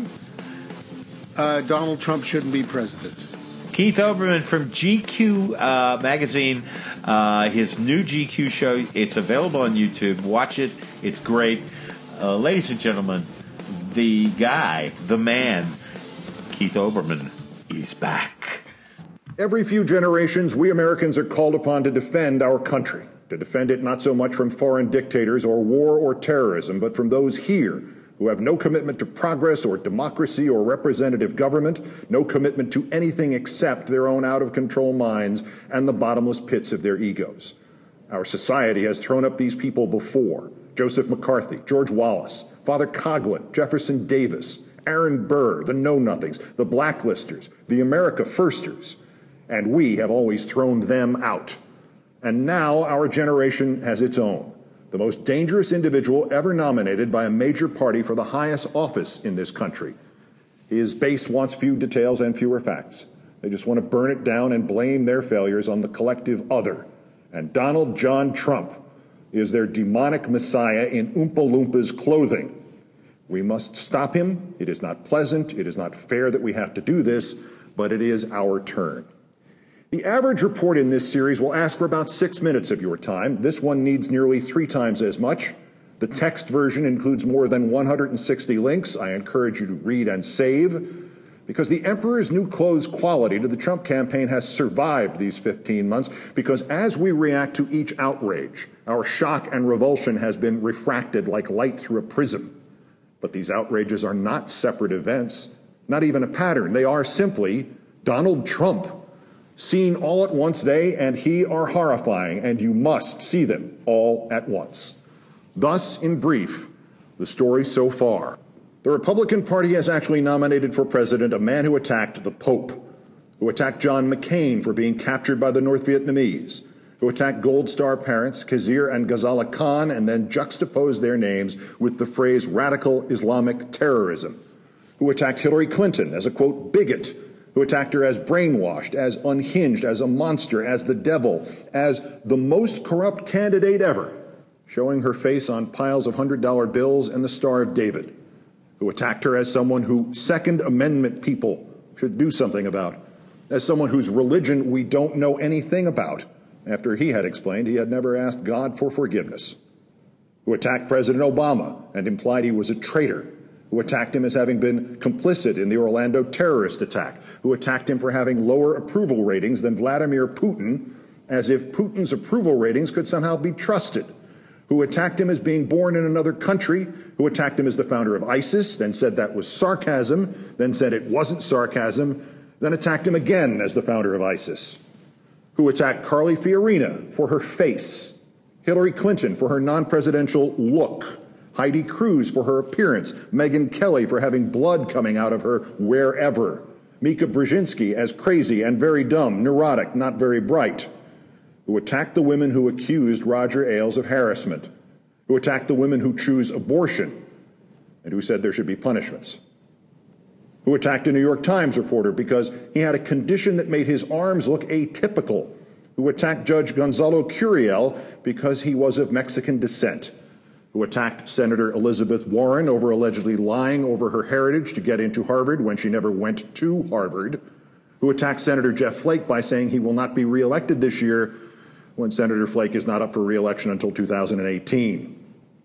Donald Trump shouldn't be president. Keith Olbermann from GQ magazine, his new GQ show. It's available on YouTube. Watch it. It's great. Ladies and gentlemen, the guy, the man, Keith Olbermann, is back. Every few generations, we Americans are called upon to defend our country, to defend it not so much from foreign dictators or war or terrorism, but from those here who have no commitment to progress or democracy or representative government, no commitment to anything except their own out-of-control minds and the bottomless pits of their egos. Our society has thrown up these people before: Joseph McCarthy, George Wallace, Father Coughlin, Jefferson Davis, Aaron Burr, the Know-Nothings, the Blacklisters, the America Firsters, and we have always thrown them out. And now our generation has its own, the most dangerous individual ever nominated by a major party for the highest office in this country. His base wants few details and fewer facts. They just want to burn it down and blame their failures on the collective other. And Donald John Trump is their demonic messiah in Oompa Loompas clothing. We must stop him. It is not pleasant. It is not fair that we have to do this, but it is our turn. The average report in this series will ask for about 6 minutes of your time. This one needs nearly 3 times as much. The text version includes more than 160 links. I encourage you to read and save, because the emperor's new clothes quality to the Trump campaign has survived these 15 months, because as we react to each outrage, our shock and revulsion has been refracted like light through a prism. But these outrages are not separate events, not even a pattern. They are simply Donald Trump. Seen all at once, they and he are horrifying, and you must see them all at once. Thus, in brief, the story so far. The Republican Party has actually nominated for president a man who attacked the Pope, who attacked John McCain for being captured by the North Vietnamese, who attacked Gold Star parents Khizr and Ghazala Khan and then juxtaposed their names with the phrase radical Islamic terrorism, who attacked Hillary Clinton as a, quote, bigot, who attacked her as brainwashed, as unhinged, as a monster, as the devil, as the most corrupt candidate ever, showing her face on piles of $100 bills and the Star of David, who attacked her as someone who Second Amendment people should do something about, as someone whose religion we don't know anything about, after he had explained he had never asked God for forgiveness, who attacked President Obama and implied he was a traitor, who attacked him as having been complicit in the Orlando terrorist attack, who attacked him for having lower approval ratings than Vladimir Putin, as if Putin's approval ratings could somehow be trusted, who attacked him as being born in another country, who attacked him as the founder of ISIS, then said that was sarcasm, then said it wasn't sarcasm, then attacked him again as the founder of ISIS, who attacked Carly Fiorina for her face, Hillary Clinton for her non-presidential look, Heidi Cruz for her appearance, Megyn Kelly for having blood coming out of her wherever, Mika Brzezinski as crazy and very dumb, neurotic, not very bright, who attacked the women who accused Roger Ailes of harassment, who attacked the women who choose abortion, and who said there should be punishments, who attacked a New York Times reporter because he had a condition that made his arms look atypical, who attacked Judge Gonzalo Curiel because he was of Mexican descent, who attacked Senator Elizabeth Warren over allegedly lying over her heritage to get into Harvard when she never went to Harvard, who attacked Senator Jeff Flake by saying he will not be reelected this year when Senator Flake is not up for reelection until 2018.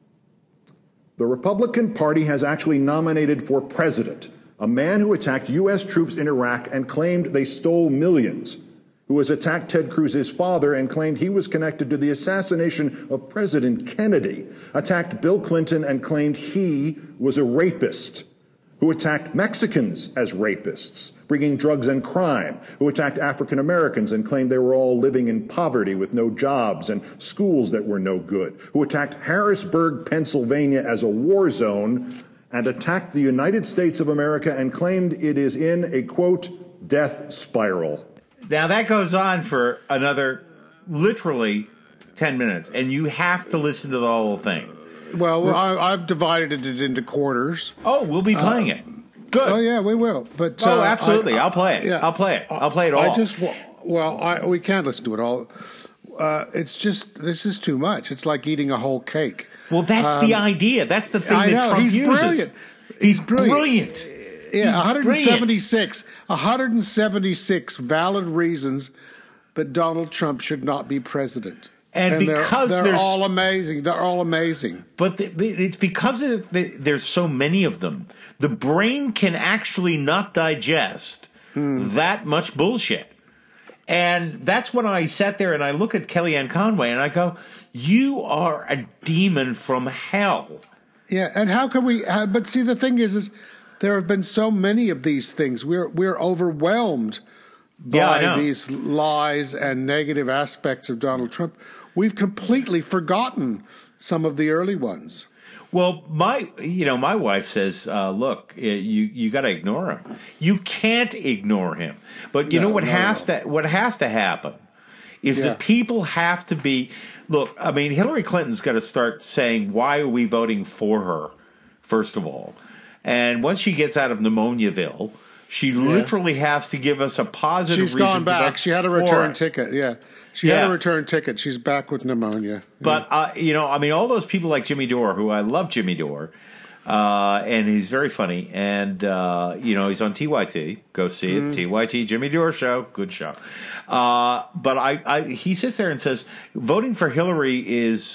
The Republican Party has actually nominated for president a man who attacked U.S. troops in Iraq and claimed they stole millions, who has attacked Ted Cruz's father and claimed he was connected to the assassination of President Kennedy, attacked Bill Clinton and claimed he was a rapist, who attacked Mexicans as rapists, bringing drugs and crime, who attacked African Americans and claimed they were all living in poverty with no jobs and schools that were no good, who attacked Harrisburg, Pennsylvania as a war zone, and attacked the United States of America and claimed it is in a, quote, death spiral. Now that goes on for another literally 10 minutes, and you have to listen to the whole thing. Well, I've divided it into quarters. Oh, we'll be playing it. Good. Oh, yeah, we will. But absolutely. I'll play it. Yeah. I'll play it. I'll play it all. We can't listen to it all. It's just, this is too much. It's like eating a whole cake. Well, that's the idea. That's the thing that Trump uses. Brilliant. He's brilliant. Yeah, 176 valid reasons that Donald Trump should not be president. And because they're all amazing. They're all amazing. But it's because there's so many of them. The brain can actually not digest that much bullshit. And that's when I sat there and I look at Kellyanne Conway and I go, you are a demon from hell. Yeah, and how can we? But see, the thing is there have been so many of these things. We're overwhelmed by these lies and negative aspects of Donald Trump. We've completely forgotten some of the early ones. Well, my wife says, look, you got to ignore him. You can't ignore him. But you know what has to happen is that people have to be. Look, I mean, Hillary Clinton's got to start saying, why are we voting for her, first of all? And once she gets out of Pneumoniaville, she literally has to give us a positive reason. She's gone back. She had a return ticket. Yeah. She had a return ticket. She's back with pneumonia. But, all those people like Jimmy Dore, who I love Jimmy Dore, and he's very funny. And, he's on TYT. Go see it. TYT, Jimmy Dore Show. Good show. But he sits there and says, voting for Hillary is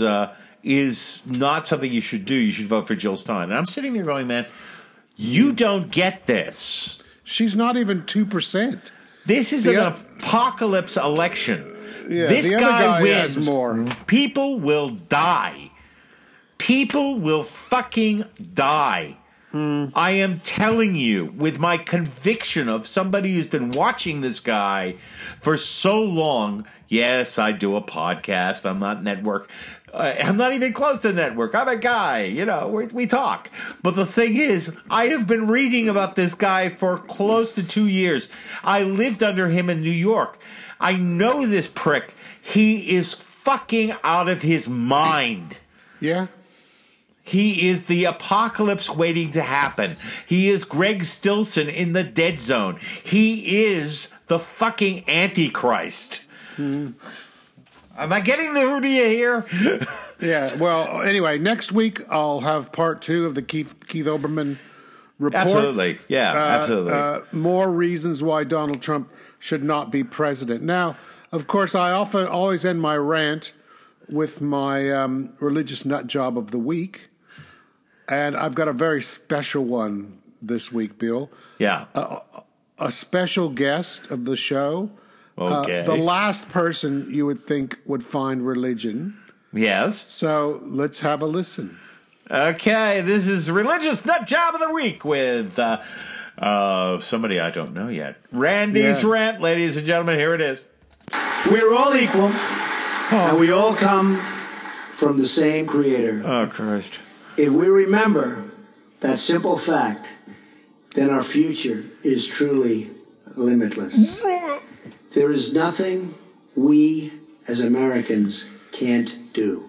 not something you should do. You should vote for Jill Stein. And I'm sitting there going, man, you don't get this. She's not even 2%. This is an apocalypse election. Yeah, this guy wins. Has more. People will die. People will fucking die. I am telling you, with my conviction of somebody who's been watching this guy for so long. Yes, I do a podcast. I'm not network. I'm not even close to network. I'm a guy. We talk. But the thing is, I have been reading about this guy for close to 2 years. I lived under him in New York. I know this prick. He is fucking out of his mind. Yeah. He is the apocalypse waiting to happen. He is Greg Stilson in the dead zone. He is the fucking Antichrist. Am I getting the Hoodia here? Yeah. Well, anyway, next week I'll have part 2 of the Keith Olbermann report. Absolutely. Yeah, absolutely. More reasons why Donald Trump should not be president. Now, of course, I always end my rant with my religious nut job of the week. And I've got a very special one this week, Bill. Yeah. A special guest of the show. Okay. The last person you would think would find religion. Yes. So let's have a listen. Okay, this is Religious Nut Job of the Week with somebody I don't know yet. Randy's Rant, ladies and gentlemen, here it is. We're all equal, and we all come from the same creator. Oh, Christ. If we remember that simple fact, then our future is truly limitless. There is nothing we as Americans can't do.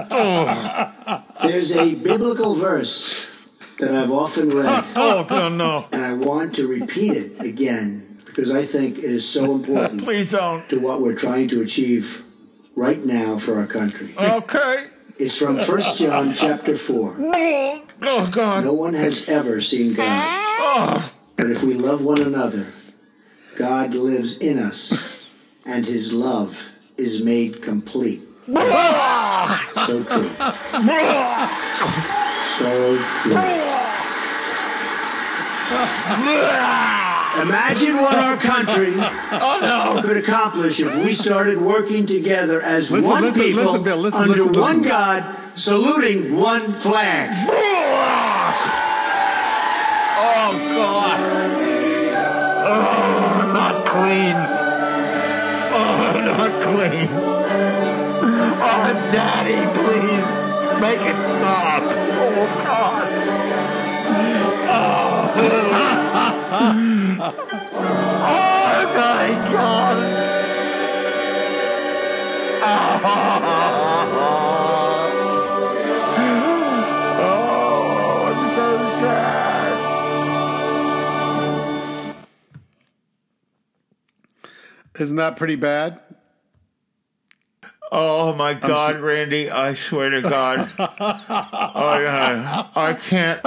There's a biblical verse that I've often read. No. And I want to repeat it again because I think it is so important Please don't. to what we're trying to achieve right now for our country. Okay. It's from 1 John chapter 4. Oh, God. No one has ever seen God. But if we love one another, God lives in us, and his love is made complete. So true. So true. Imagine what our country could accomplish if we started working together as one people Bill, under one God, saluting one flag. Oh, God. Oh, not clean. Oh, not clean. Oh, Daddy, please. Make it stop. Oh, God. Oh, my God. Oh, I'm so sad. Isn't that pretty bad? Oh my God, Randy! I swear to God, I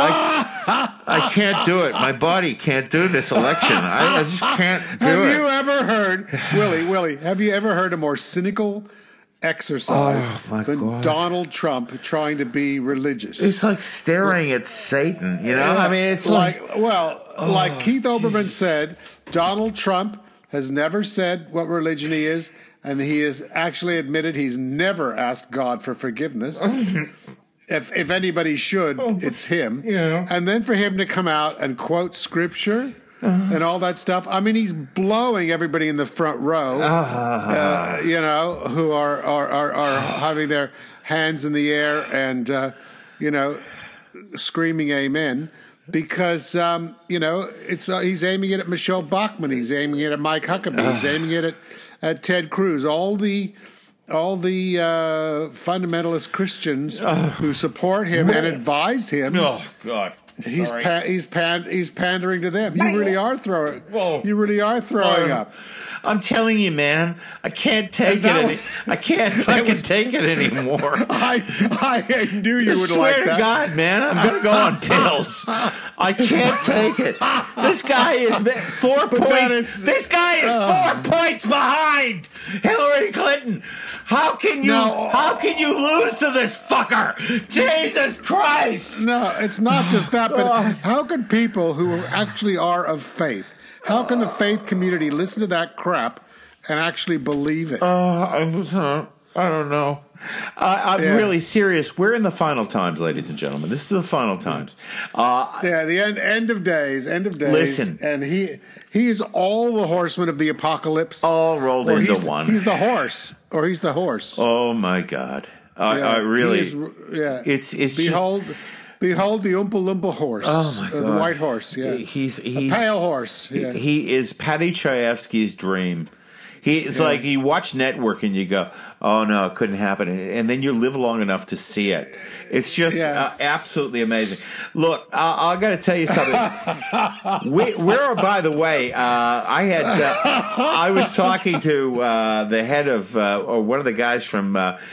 can't do it. My body can't do this election. I just can't do it. Have you ever heard, Willie? Have you ever heard a more cynical exercise than Donald Trump trying to be religious? It's like staring at Satan. You know, I mean, it's like Keith Olbermann said, Donald Trump has never said what religion he is. And he has actually admitted he's never asked God for forgiveness. if anybody should, it's him. Yeah. And then for him to come out and quote scripture and all that stuff. I mean, he's blowing everybody in the front row, who are having their hands in the air and, screaming amen. Because, he's aiming it at Michelle Bachmann. He's aiming it at Mike Huckabee. He's aiming it at Ted Cruz. All the fundamentalist Christians who support him and advise him. Oh God, he's pandering to them. You really are throwing up. I'm telling you, man, I can't take it. I can't fucking take it anymore. I knew you would like that. Swear to God, man, I'm gonna go on pills. I can't take it. This guy is 4 points. This guy is 4 points behind Hillary Clinton. How can you lose to this fucker? Jesus Christ! No, it's not just that, but how can people who actually are of faith, how can the faith community listen to that crap and actually believe it? I don't know. I'm really serious. We're in the final times, ladies and gentlemen. This is the final times. The end of days. Listen. And he is all the horsemen of the apocalypse. All rolled into one. He's the horse. Or he's the horse. Oh, my God. I really... It's Behold the Oompa Loompa horse. Oh, my God. The white horse, yeah. He's a pale horse. Yeah. He is Paddy Chayefsky's dream. It's like you watch Network and you go, oh, no, it couldn't happen. And then you live long enough to see it. It's just absolutely amazing. Look, I got to tell you something. We're, by the way, I was talking to the head of, or one of the guys from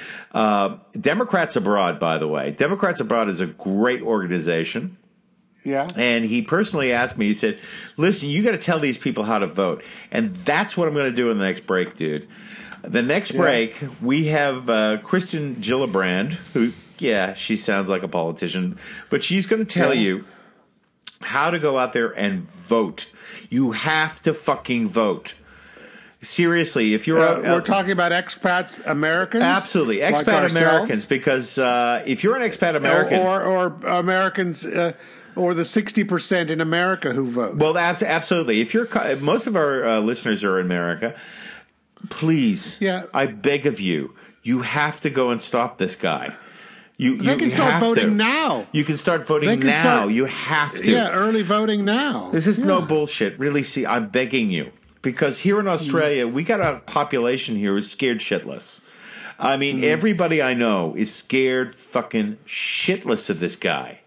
Democrats Abroad, by the way. Democrats Abroad is a great organization. Yeah. And he personally asked me, he said, listen, you got to tell these people how to vote. And that's what I'm going to do in the next break, dude. The next break, we have Kristen Gillibrand, who, she sounds like a politician, but she's going to tell you how to go out there and vote. You have to fucking vote. Seriously, if you're we're talking about expats Americans, absolutely expat like Americans, because if you're an expat American or Americans. Or the 60% in America who vote. Well, absolutely. If you're most of our listeners are in America, please, I beg of you, you have to go and stop this guy. They can start voting now. You can start voting now. You have to. Yeah, early voting now. This is no bullshit. Really, see, I'm begging you. Because here in Australia, we got a population here who's scared shitless. I mean, everybody I know is scared fucking shitless of this guy.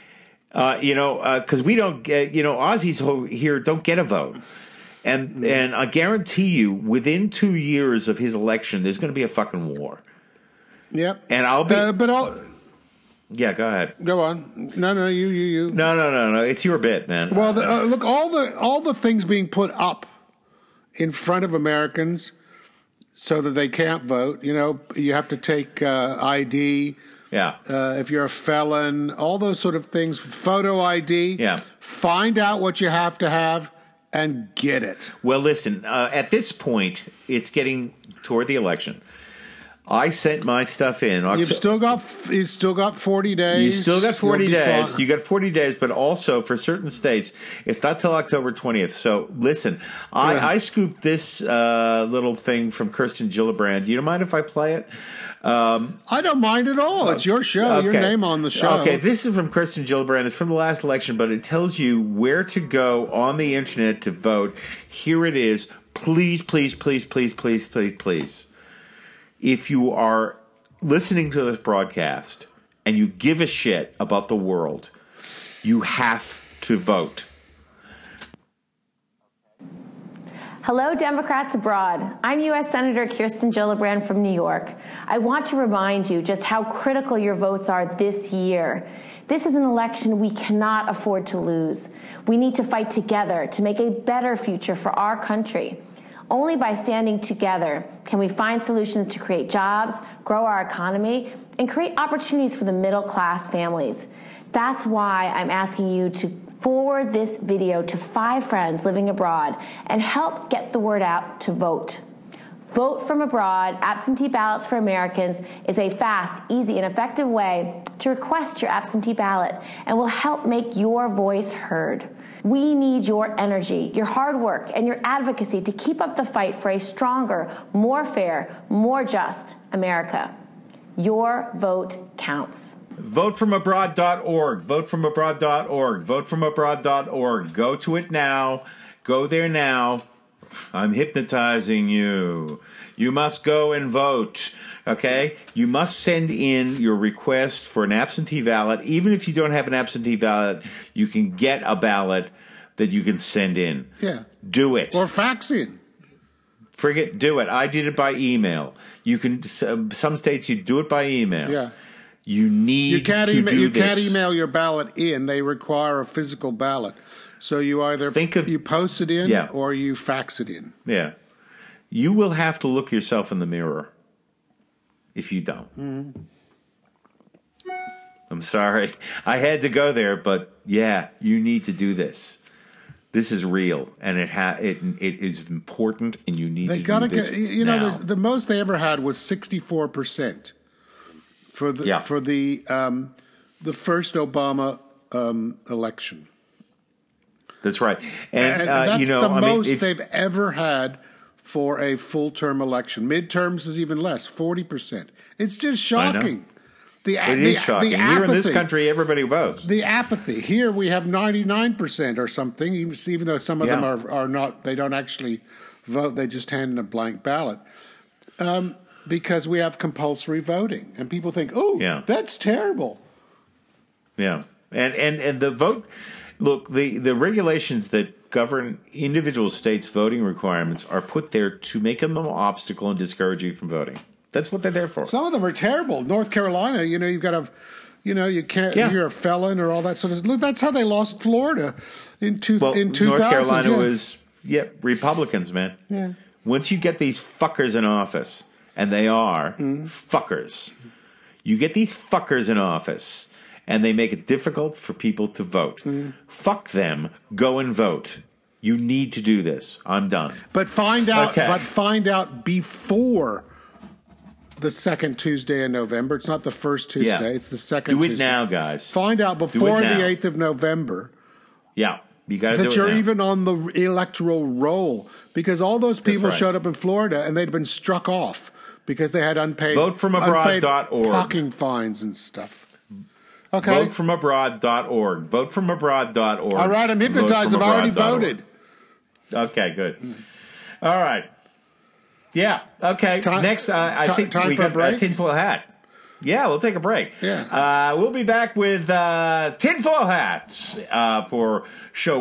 Because we don't get, Aussies here don't get a vote. And I guarantee you, within 2 years of his election, there's going to be a fucking war. Yep. And I'll be... Yeah, go ahead. Go on. No, you. No. It's your bit, man. Well, look, all the things being put up in front of Americans so that they can't vote. You have to take ID... Yeah. If you're a felon, all those sort of things, photo ID. Yeah. Find out what you have to have and get it. Well, listen, at this point, it's getting toward the election. I sent my stuff in. You've still got 40 days. You still got 40 days. You got 40 days, but also for certain states, it's not till October 20th. So listen, I scooped this little thing from Kirsten Gillibrand. Do you mind if I play it? I don't mind at all. It's your show. Okay. Your name on the show. Okay, this is from Kirsten Gillibrand. It's from the last election, but it tells you where to go on the internet to vote. Here it is. Please, please, please, please, please, please, please. If you are listening to this broadcast and you give a shit about the world, you have to vote. Hello, Democrats abroad. I'm U.S. Senator Kirsten Gillibrand from New York. I want to remind you just how critical your votes are this year. This is an election we cannot afford to lose. We need to fight together to make a better future for our country. Only by standing together can we find solutions to create jobs, grow our economy, and create opportunities for the middle-class families. That's why I'm asking you to forward this video to 5 friends living abroad and help get the word out to vote. Vote from Abroad, Absentee Ballots for Americans is a fast, easy, and effective way to request your absentee ballot and will help make your voice heard. We need your energy, your hard work, and your advocacy to keep up the fight for a stronger, more fair, more just America. Your vote counts. Votefromabroad.org. Votefromabroad.org. Votefromabroad.org. Go to it now. Go there now. I'm hypnotizing you. You must go and vote, okay? You must send in your request for an absentee ballot. Even if you don't have an absentee ballot, you can get a ballot that you can send in. Yeah. Do it. Or fax in. Friggit, do it. I did it by email. You can. Some states you do it by email. Yeah. You need to do this. You can't email your ballot in. They require a physical ballot. So you either you post it in or you fax it in. Yeah. You will have to look yourself in the mirror if you don't. Mm-hmm. I'm sorry. I had to go there, but yeah, you need to do this. This is real, and it is important, and you need to do this now. The most they ever had was 64% for the first Obama election. That's right, and that's the most they've ever had for a full-term election. Midterms is even less, 40%. It's just shocking. It is shocking. Here in this country, everybody votes. The apathy. Here we have 99% or something, even though some of them are not. They don't actually vote. They just hand in a blank ballot because we have compulsory voting, and people think, "Oh, that's terrible." Yeah, and the vote. Look, the regulations that govern individual states' voting requirements are put there to make them an obstacle and discourage you from voting. That's what they're there for. Some of them are terrible. North Carolina, you've got to, you can't. Yeah. You're a felon or all that sort of. Look, that's how they lost Florida in 2000. North Carolina was Republicans, man. Yeah. Once you get these fuckers in office, and they are fuckers, you get these fuckers in office. And they make it difficult for people to vote. Fuck them. Go and vote. You need to do this. I'm done. But find out. Okay. But find out before the second Tuesday in November. It's not the first Tuesday. Yeah. It's the second. Do it Tuesday. now, guys. Find out before the 8th of November. Yeah, you got to do it that you're even on the electoral roll because all those people showed up in Florida and they'd been struck off because they had unpaid votefromabroad.org parking fines and stuff. Okay. Votefromabroad.org. Votefromabroad.org. All right, I'm hypnotized. I've already voted. Okay, good. All right. Yeah, okay. Next, I think we got a tinfoil hat. Yeah, we'll take a break. Yeah. We'll be back with tinfoil hats for show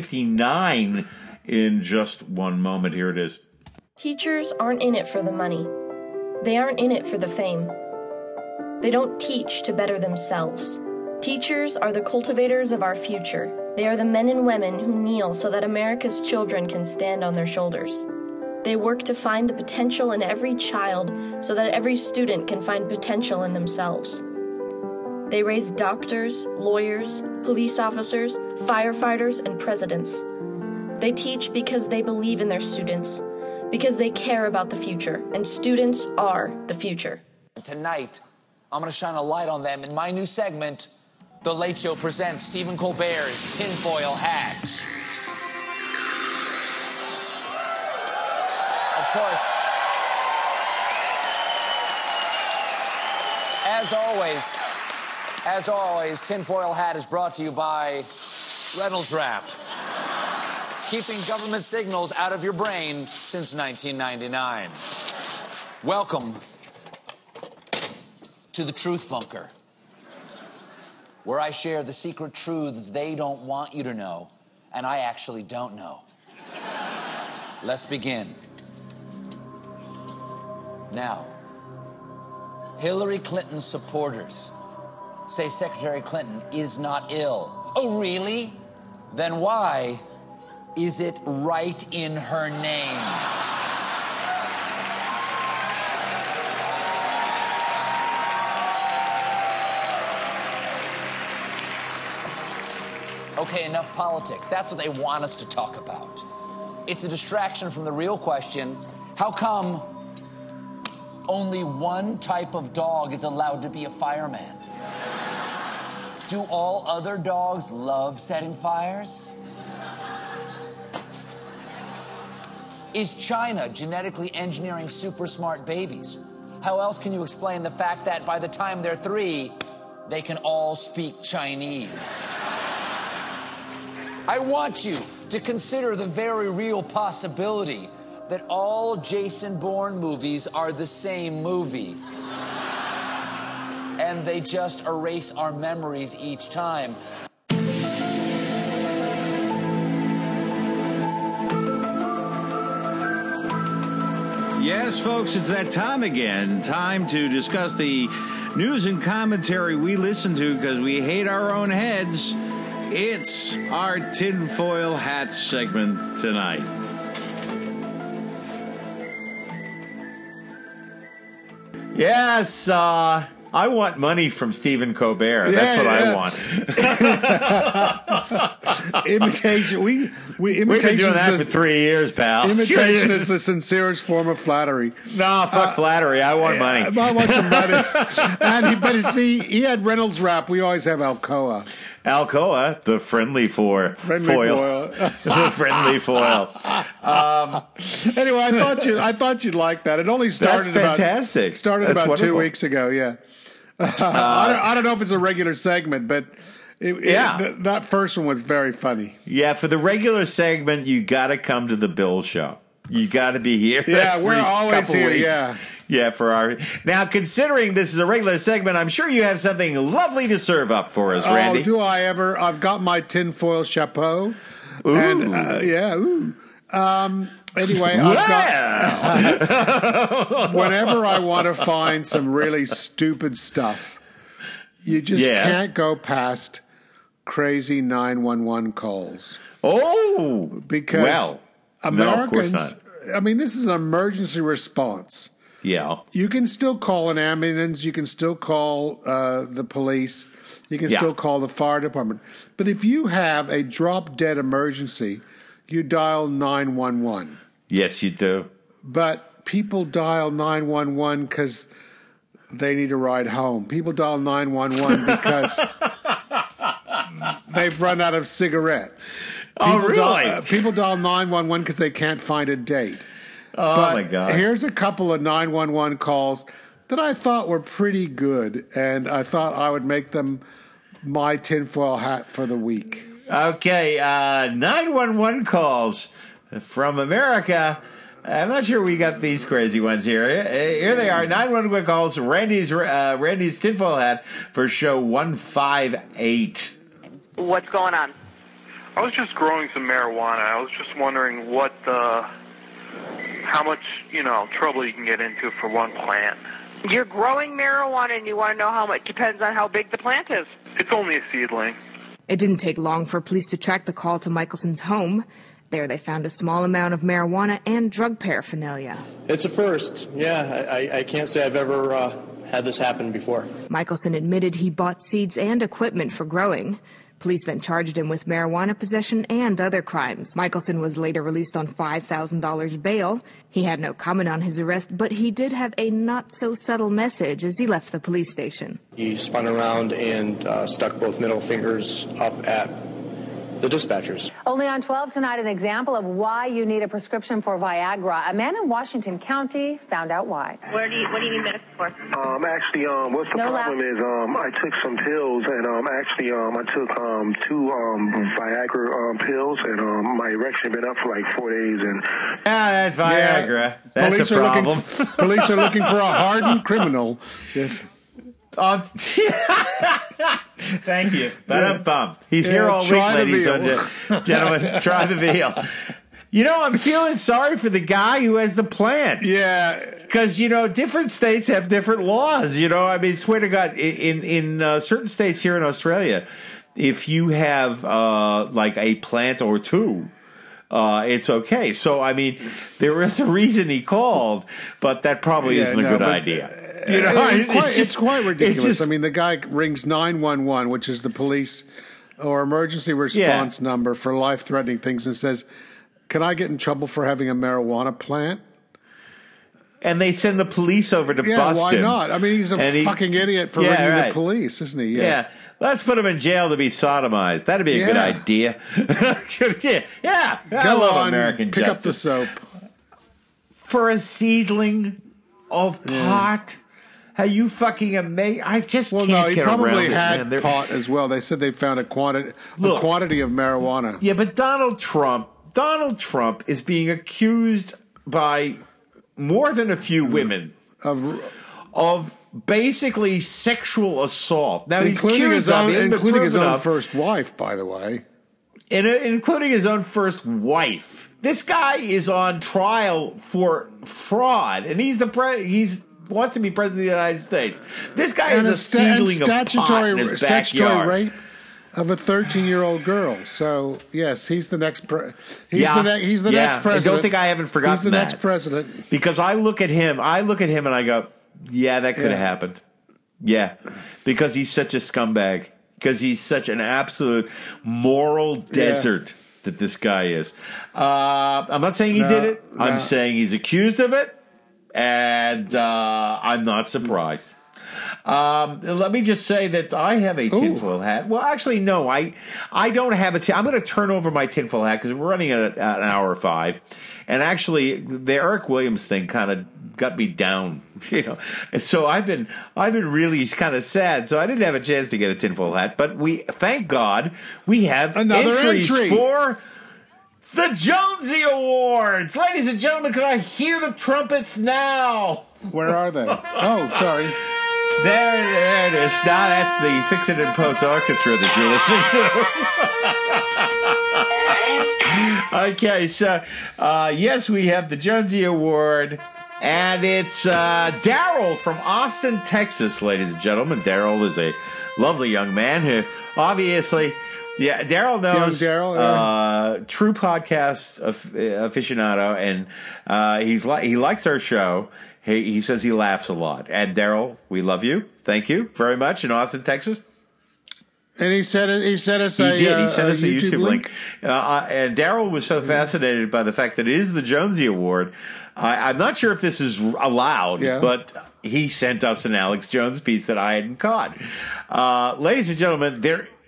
159 in just one moment. Here it is. Teachers aren't in it for the money. They aren't in it for the fame. They don't teach to better themselves. Teachers are the cultivators of our future. They are the men and women who kneel so that America's children can stand on their shoulders. They work to find the potential in every child so that every student can find potential in themselves. They raise doctors, lawyers, police officers, firefighters, and presidents. They teach because they believe in their students, because they care about the future, and students are the future. Tonight, I'm going to shine a light on them in my new segment, The Late Show presents Stephen Colbert's Tinfoil Hats. Of course, as always, Tinfoil Hat is brought to you by Reynolds Wrap. Keeping government signals out of your brain since 1999. Welcome to the Truth Bunker, where I share the secret truths they don't want you to know, and I actually don't know. Let's begin. Now, Hillary Clinton's supporters say Secretary Clinton is not ill. Oh, really? Then why is it right in her name? Okay, enough politics. That's what they want us to talk about. It's a distraction from the real question. How come only one type of dog is allowed to be a fireman. Do all other dogs love setting fires? Is China genetically engineering super smart babies? How else can you explain the fact that by the time they're 3, they can all speak Chinese? I want you to consider the very real possibility that all Jason Bourne movies are the same movie. And they just erase our memories each time. Yes, folks, it's that time again. Time to discuss the news and commentary we listen to because we hate our own heads. It's our tinfoil hat segment tonight. Yes, I want money from Stephen Colbert. That's what I want. Imitation. We've been doing that for 3 years, pal. Imitation is the sincerest form of flattery. No, fuck flattery. I want money. I want some money. But you see, he had Reynolds Wrap. We always have Alcoa. Alcoa, the friendly foil. The friendly foil. Anyway, I thought you'd like that. It only started fantastic. Started That's about wonderful. 2 weeks ago. Yeah. I don't know if it's a regular segment, but that first one was very funny. Yeah, for the regular segment, you got to come to the Bill Show. You got to be here. Yeah, we're always here. Weeks. Yeah. Yeah, for our now. Considering this is a regular segment, I'm sure you have something lovely to serve up for us, Randy. Oh, do I ever? I've got my tinfoil chapeau. Ooh. And, ooh. Anyway, I've got whenever I want to find some really stupid stuff, you just can't go past crazy 911 calls. Oh, because Americans. No, of course not. I mean, this is an emergency response. Yeah. You can still call an ambulance. You can still call the police. You can still call the fire department. But if you have a drop-dead emergency, you dial 911. Yes, you do. But people dial 911 because they need a ride home. People dial 911 because they've run out of cigarettes. Really? People dial 911 because they can't find a date. Oh, my God. Here's a couple of 911 calls that I thought were pretty good, and I thought I would make them my tinfoil hat for the week. Okay, 911 calls from America. I'm not sure we got these crazy ones here. Here they are, 911 calls, Randy's tinfoil hat for show 158. What's going on? I was just growing some marijuana. I was just wondering how much, trouble you can get into for one plant. You're growing marijuana and you want to know how much. Depends on how big the plant is. It's only a seedling. It didn't take long for police to track the call to Michelson's home. There they found a small amount of marijuana and drug paraphernalia. It's a first. Yeah, I can't say I've ever had this happen before. Michelson admitted he bought seeds and equipment for growing. Police then charged him with marijuana possession and other crimes. Michelson was later released on $5,000 bail. He had no comment on his arrest, but he did have a not-so-subtle message as he left the police station. He spun around and stuck both middle fingers up at the dispatchers. Only on 12 tonight, an example of why you need a prescription for Viagra. A man in Washington County found out why. What do you need medicine for? Actually, what's the problem is, I took some pills, and I took 2 Viagra pills, and my erection been up for like 4 days, and that's Viagra. Yeah. That's a problem. Police are looking for a hardened criminal. Yes. Thank you. He's here all week, ladies and gentlemen. Try the veal. I'm feeling sorry for the guy who has the plant. Yeah. Because, different states have different laws. Swear to God, in certain states here in Australia, if you have like a plant or 2, it's okay. So, there is a reason he called, but that probably isn't a good idea. It's quite ridiculous. The guy rings 911, which is the police or emergency response number for life-threatening things, and says, "Can I get in trouble for having a marijuana plant?" and they send the police over to bust him. Why not? I mean, he's a fucking idiot for ringing the police, isn't he? Yeah. Let's put him in jail to be sodomized. That'd be a good idea. I love American pick justice. Up the soap. For a seedling of pot? Are you fucking amazing? I just can't get around it. He probably had pot as well. They said they found a quantity of marijuana. Yeah, but Donald Trump is being accused by more than a few women of basically sexual assault. Now he's accused including his own first wife, by the way, including his own first wife. This guy is on trial for fraud, and he wants to be president of the United States. This guy is a seedling of pot in his backyard. Rape of a 13-year-old girl. So yes, he's the next. He's the next president. I don't think I haven't forgotten He's the next president. Because I look at him and I go, yeah, that could have happened. Yeah, because he's such a scumbag. Because he's such an absolute moral desert that this guy is. I'm not saying he did it. I'm saying he's accused of it, and I'm not surprised. Let me just say that I have a tinfoil hat. Well, actually, no, I don't have a I'm going to turn over my tinfoil hat because we're running at an hour 5. And actually, the Eric Williams thing kind of got me down, And so I've been really kind of sad. So I didn't have a chance to get a tinfoil hat. But thank God, we have entries for the Jonesy Awards. Ladies and gentlemen, can I hear the trumpets now? Where are they? Oh, sorry. There it is. Now that's the Fix It in Post Orchestra that you're listening to. Okay, so yes, we have the Jonesy Award, and it's Daryl from Austin, Texas, ladies and gentlemen. Daryl is a lovely young man who obviously, Daryl knows true podcast aficionado, and he likes our show. He says he laughs a lot. And Daryl, we love you. Thank you very much in Austin, Texas. And he sent us He sent us a YouTube link. And Daryl was so fascinated by the fact that it is the Jonesy Award. I'm not sure if this is allowed, but he sent us an Alex Jones piece that I hadn't caught. Ladies and gentlemen,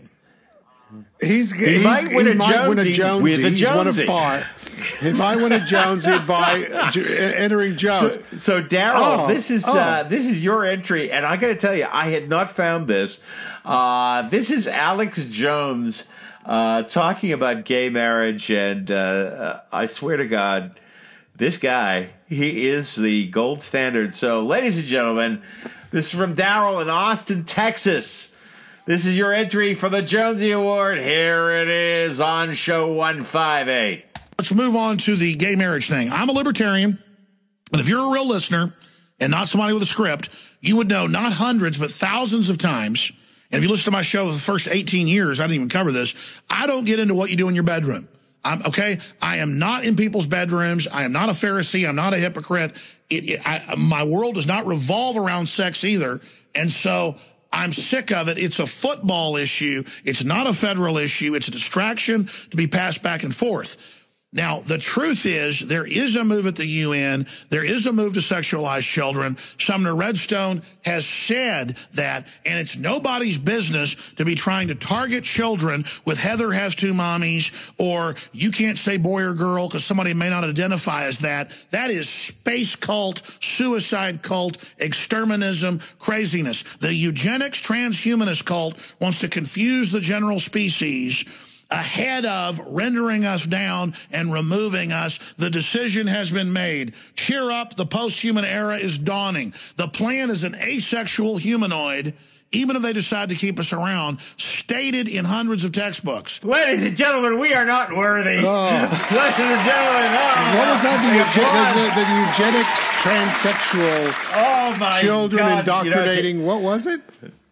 he might win a Jonesy with a Jonesy. He might win a Jonesy by entering Jones. So Daryl, this is your entry, and I got to tell you, I had not found this. This is Alex Jones talking about gay marriage, and I swear to God, this guy, he is the gold standard. So, ladies and gentlemen, this is from Daryl in Austin, Texas. This is your entry for the Jonesy Award. Here it is on show 158. Let's move on to the gay marriage thing. I'm a libertarian, and if you're a real listener and not somebody with a script, you would know not hundreds but thousands of times, and if you listen to my show for the first 18 years, I didn't even cover this, I don't get into what you do in your bedroom. I am not in people's bedrooms. I am not a Pharisee. I'm not a hypocrite. My world does not revolve around sex either, and so I'm sick of it. It's a football issue. It's not a federal issue. It's a distraction to be passed back and forth. Now, the truth is there is a move at the UN. There is a move to sexualize children. Sumner Redstone has said that, and it's nobody's business to be trying to target children with Heather has two mommies, or you can't say boy or girl because somebody may not identify as that. That is space cult, suicide cult, exterminism, craziness. The eugenics transhumanist cult wants to confuse the general species ahead of rendering us down and removing us. The decision has been made. Cheer up, the post-human era is dawning. The plan is an asexual humanoid, even if they decide to keep us around, stated in hundreds of textbooks. Ladies and gentlemen, we are not worthy. Ladies and gentlemen, what was that? The eugenics, transsexual, children indoctrinating. What was it?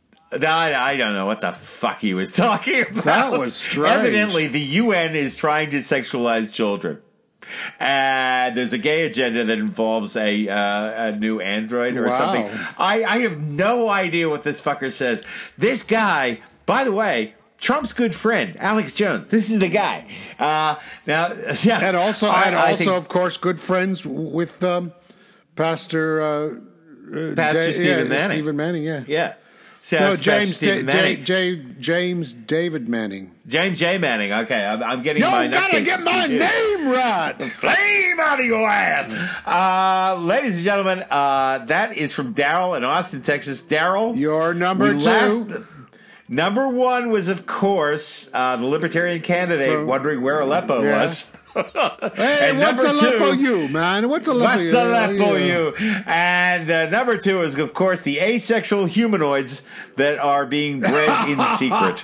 I don't know what the fuck he was talking about. That was strange. Evidently, the UN is trying to sexualize children. And there's a gay agenda that involves a new android or something. I have no idea what this fucker says. This guy, by the way, Trump's good friend, Alex Jones. This is the guy. And also, of course, good friends with Pastor Stephen Manning. Stephen Manning, yeah. Yeah. So No, that's James Stephen Manning. James David Manning. James J. Manning. Okay, I'm getting You my gotta nutcase get my confused. name right. Flame out of your ass. Ladies and gentlemen, that is from Daryl in Austin, Texas. Daryl, your number two. Number one was, of course, the Libertarian candidate wondering where Aleppo was. Hey, and what's number Aleppo two, you, man? What's Aleppo What's you? Aleppo Yeah. you? And number two is, of course, the asexual humanoids that are being bred in secret.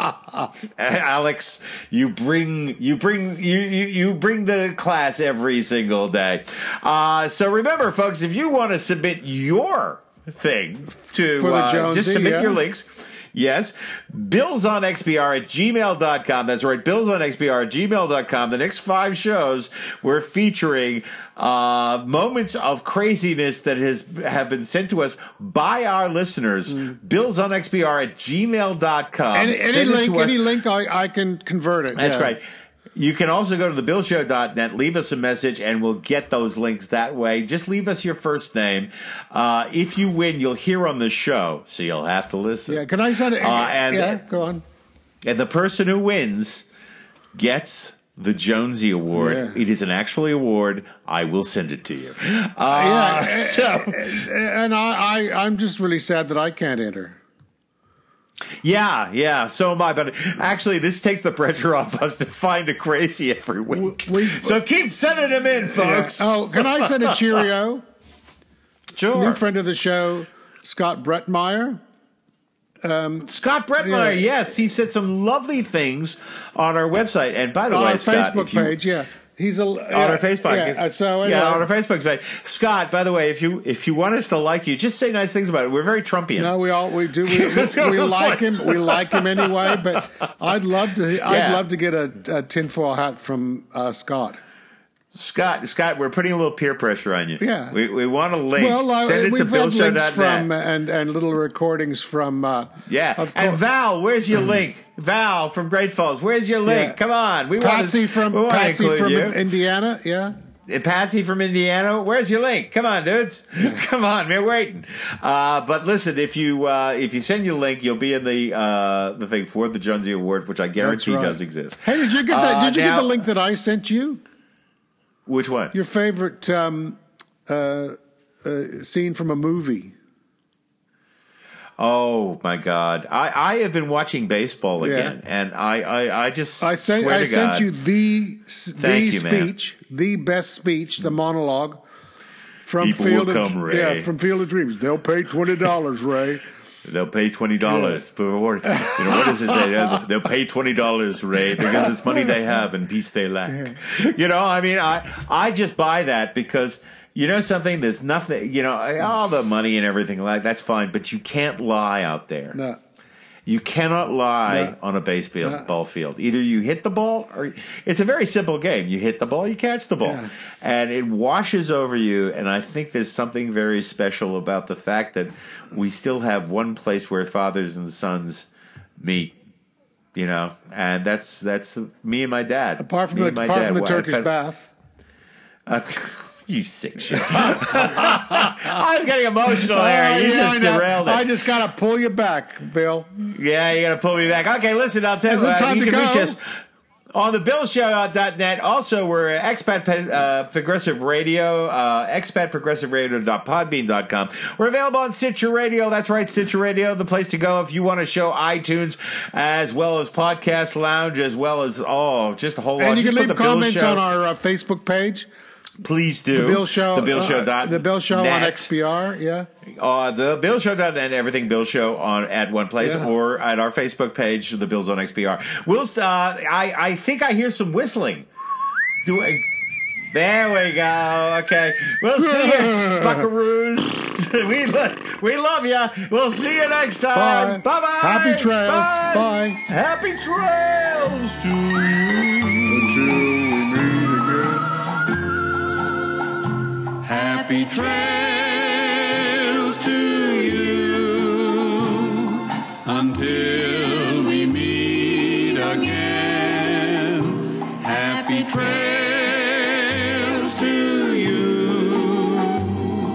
Alex, you bring the class every single day. So remember, folks, if you want to submit your thing to For the Jonesy, just submit yeah. your links. Yes, billsonxpr@gmail.com. That's right, billsonxpr@gmail.com. The next 5 shows we're featuring moments of craziness that have been sent to us by our listeners. billsonxpr@gmail.com. Any link, I can convert it. That's yeah. right. You can also go to thebillshow.net, leave us a message, and we'll get those links that way. Just leave us your first name. If you win, you'll hear on the show, so you'll have to listen. Yeah, can I send it? Yeah, go on. And the person who wins gets the Jonesy Award. Yeah. It is an actual award. I will send it to you. And I'm just really sad that I can't enter. Yeah, so am I. But actually, this takes the pressure off us to find a crazy every week. So keep sending them in, folks. Yeah. Oh, can I send a cheerio? Sure. New friend of the show, Scott Bretmeyer. Scott Bretmeyer, yes. He said some lovely things on our website. And by the way, our Scott, Facebook page, yeah. He's on our Facebook. Yeah, so anyway. On our Facebook page. Scott, by the way, if you want us to like you, just say nice things about it. We're very Trumpian. No, we do. We like him. We like him anyway. But I'd love to get a tinfoil hat from Scott. Scott, we're putting a little peer pressure on you. Yeah, we want a link. Well, send it to we've had links billshow.net. from and little recordings from. And Val, where's your link? Val from Great Falls, where's your link? Yeah. Come on, Patsy from you. Indiana, yeah. Patsy from Indiana, where's your link? Come on, dudes. Come on, we're waiting. But listen, if you send your link, you'll be in the thing for the Jonesy Award, which I guarantee does exist. Hey, did you get that? Did you get the link that I sent you? Which one? Your favorite scene from a movie. Oh my God! I have been watching baseball again, and I sent you the speech, the best speech, the monologue from People Field will of come, Ray. from Field of Dreams. They'll pay $20, Ray. They'll pay $20 for what does it say? They'll pay $20, Ray, because it's money they have and peace they lack. I just buy that because. You know something? There's nothing, all the money and everything like that's fine, but you can't lie out there. No. You cannot lie on a ball field. Either you hit the ball or it's a very simple game. You hit the ball, you catch the ball. Yeah. And it washes over you. And I think there's something very special about the fact that we still have one place where fathers and sons meet. And that's me and my dad. Apart from the Turkish bath. You sick shit. I was getting emotional there. You just derailed it. I just got to pull you back, Bill. Yeah, you got to pull me back. Okay, listen, I'll tell you what. You can reach us on the billshow.net. Also, we're Expat Progressive Radio, expatprogressiveradio.podbean.com. We're available on Stitcher Radio. That's right, Stitcher Radio, the place to go if you want to show iTunes, as well as Podcast Lounge, as well as, just a whole lot. And you can just leave comments on our Facebook page. Please do. The Bill Show. The Bill Show. The Bill Show on XPR, yeah. The BillShow.net, everything Bill Show at one place, or at our Facebook page, The Bills on XPR. I think I hear some whistling. There we go. Okay. We'll see you, buckaroos. We love you. We'll see you next time. Bye. Bye-bye. Happy trails. Bye. Happy trails to you. Happy trails to you until we meet again. Happy trails to you.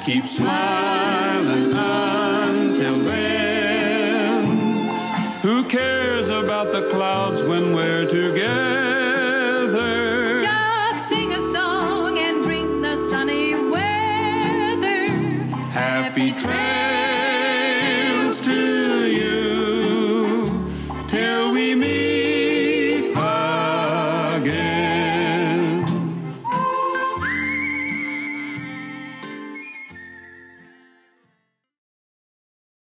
Keep smiling until then. Who cares about the clouds when we're together? Just sing a song and bring the sunny weather. Happy trails to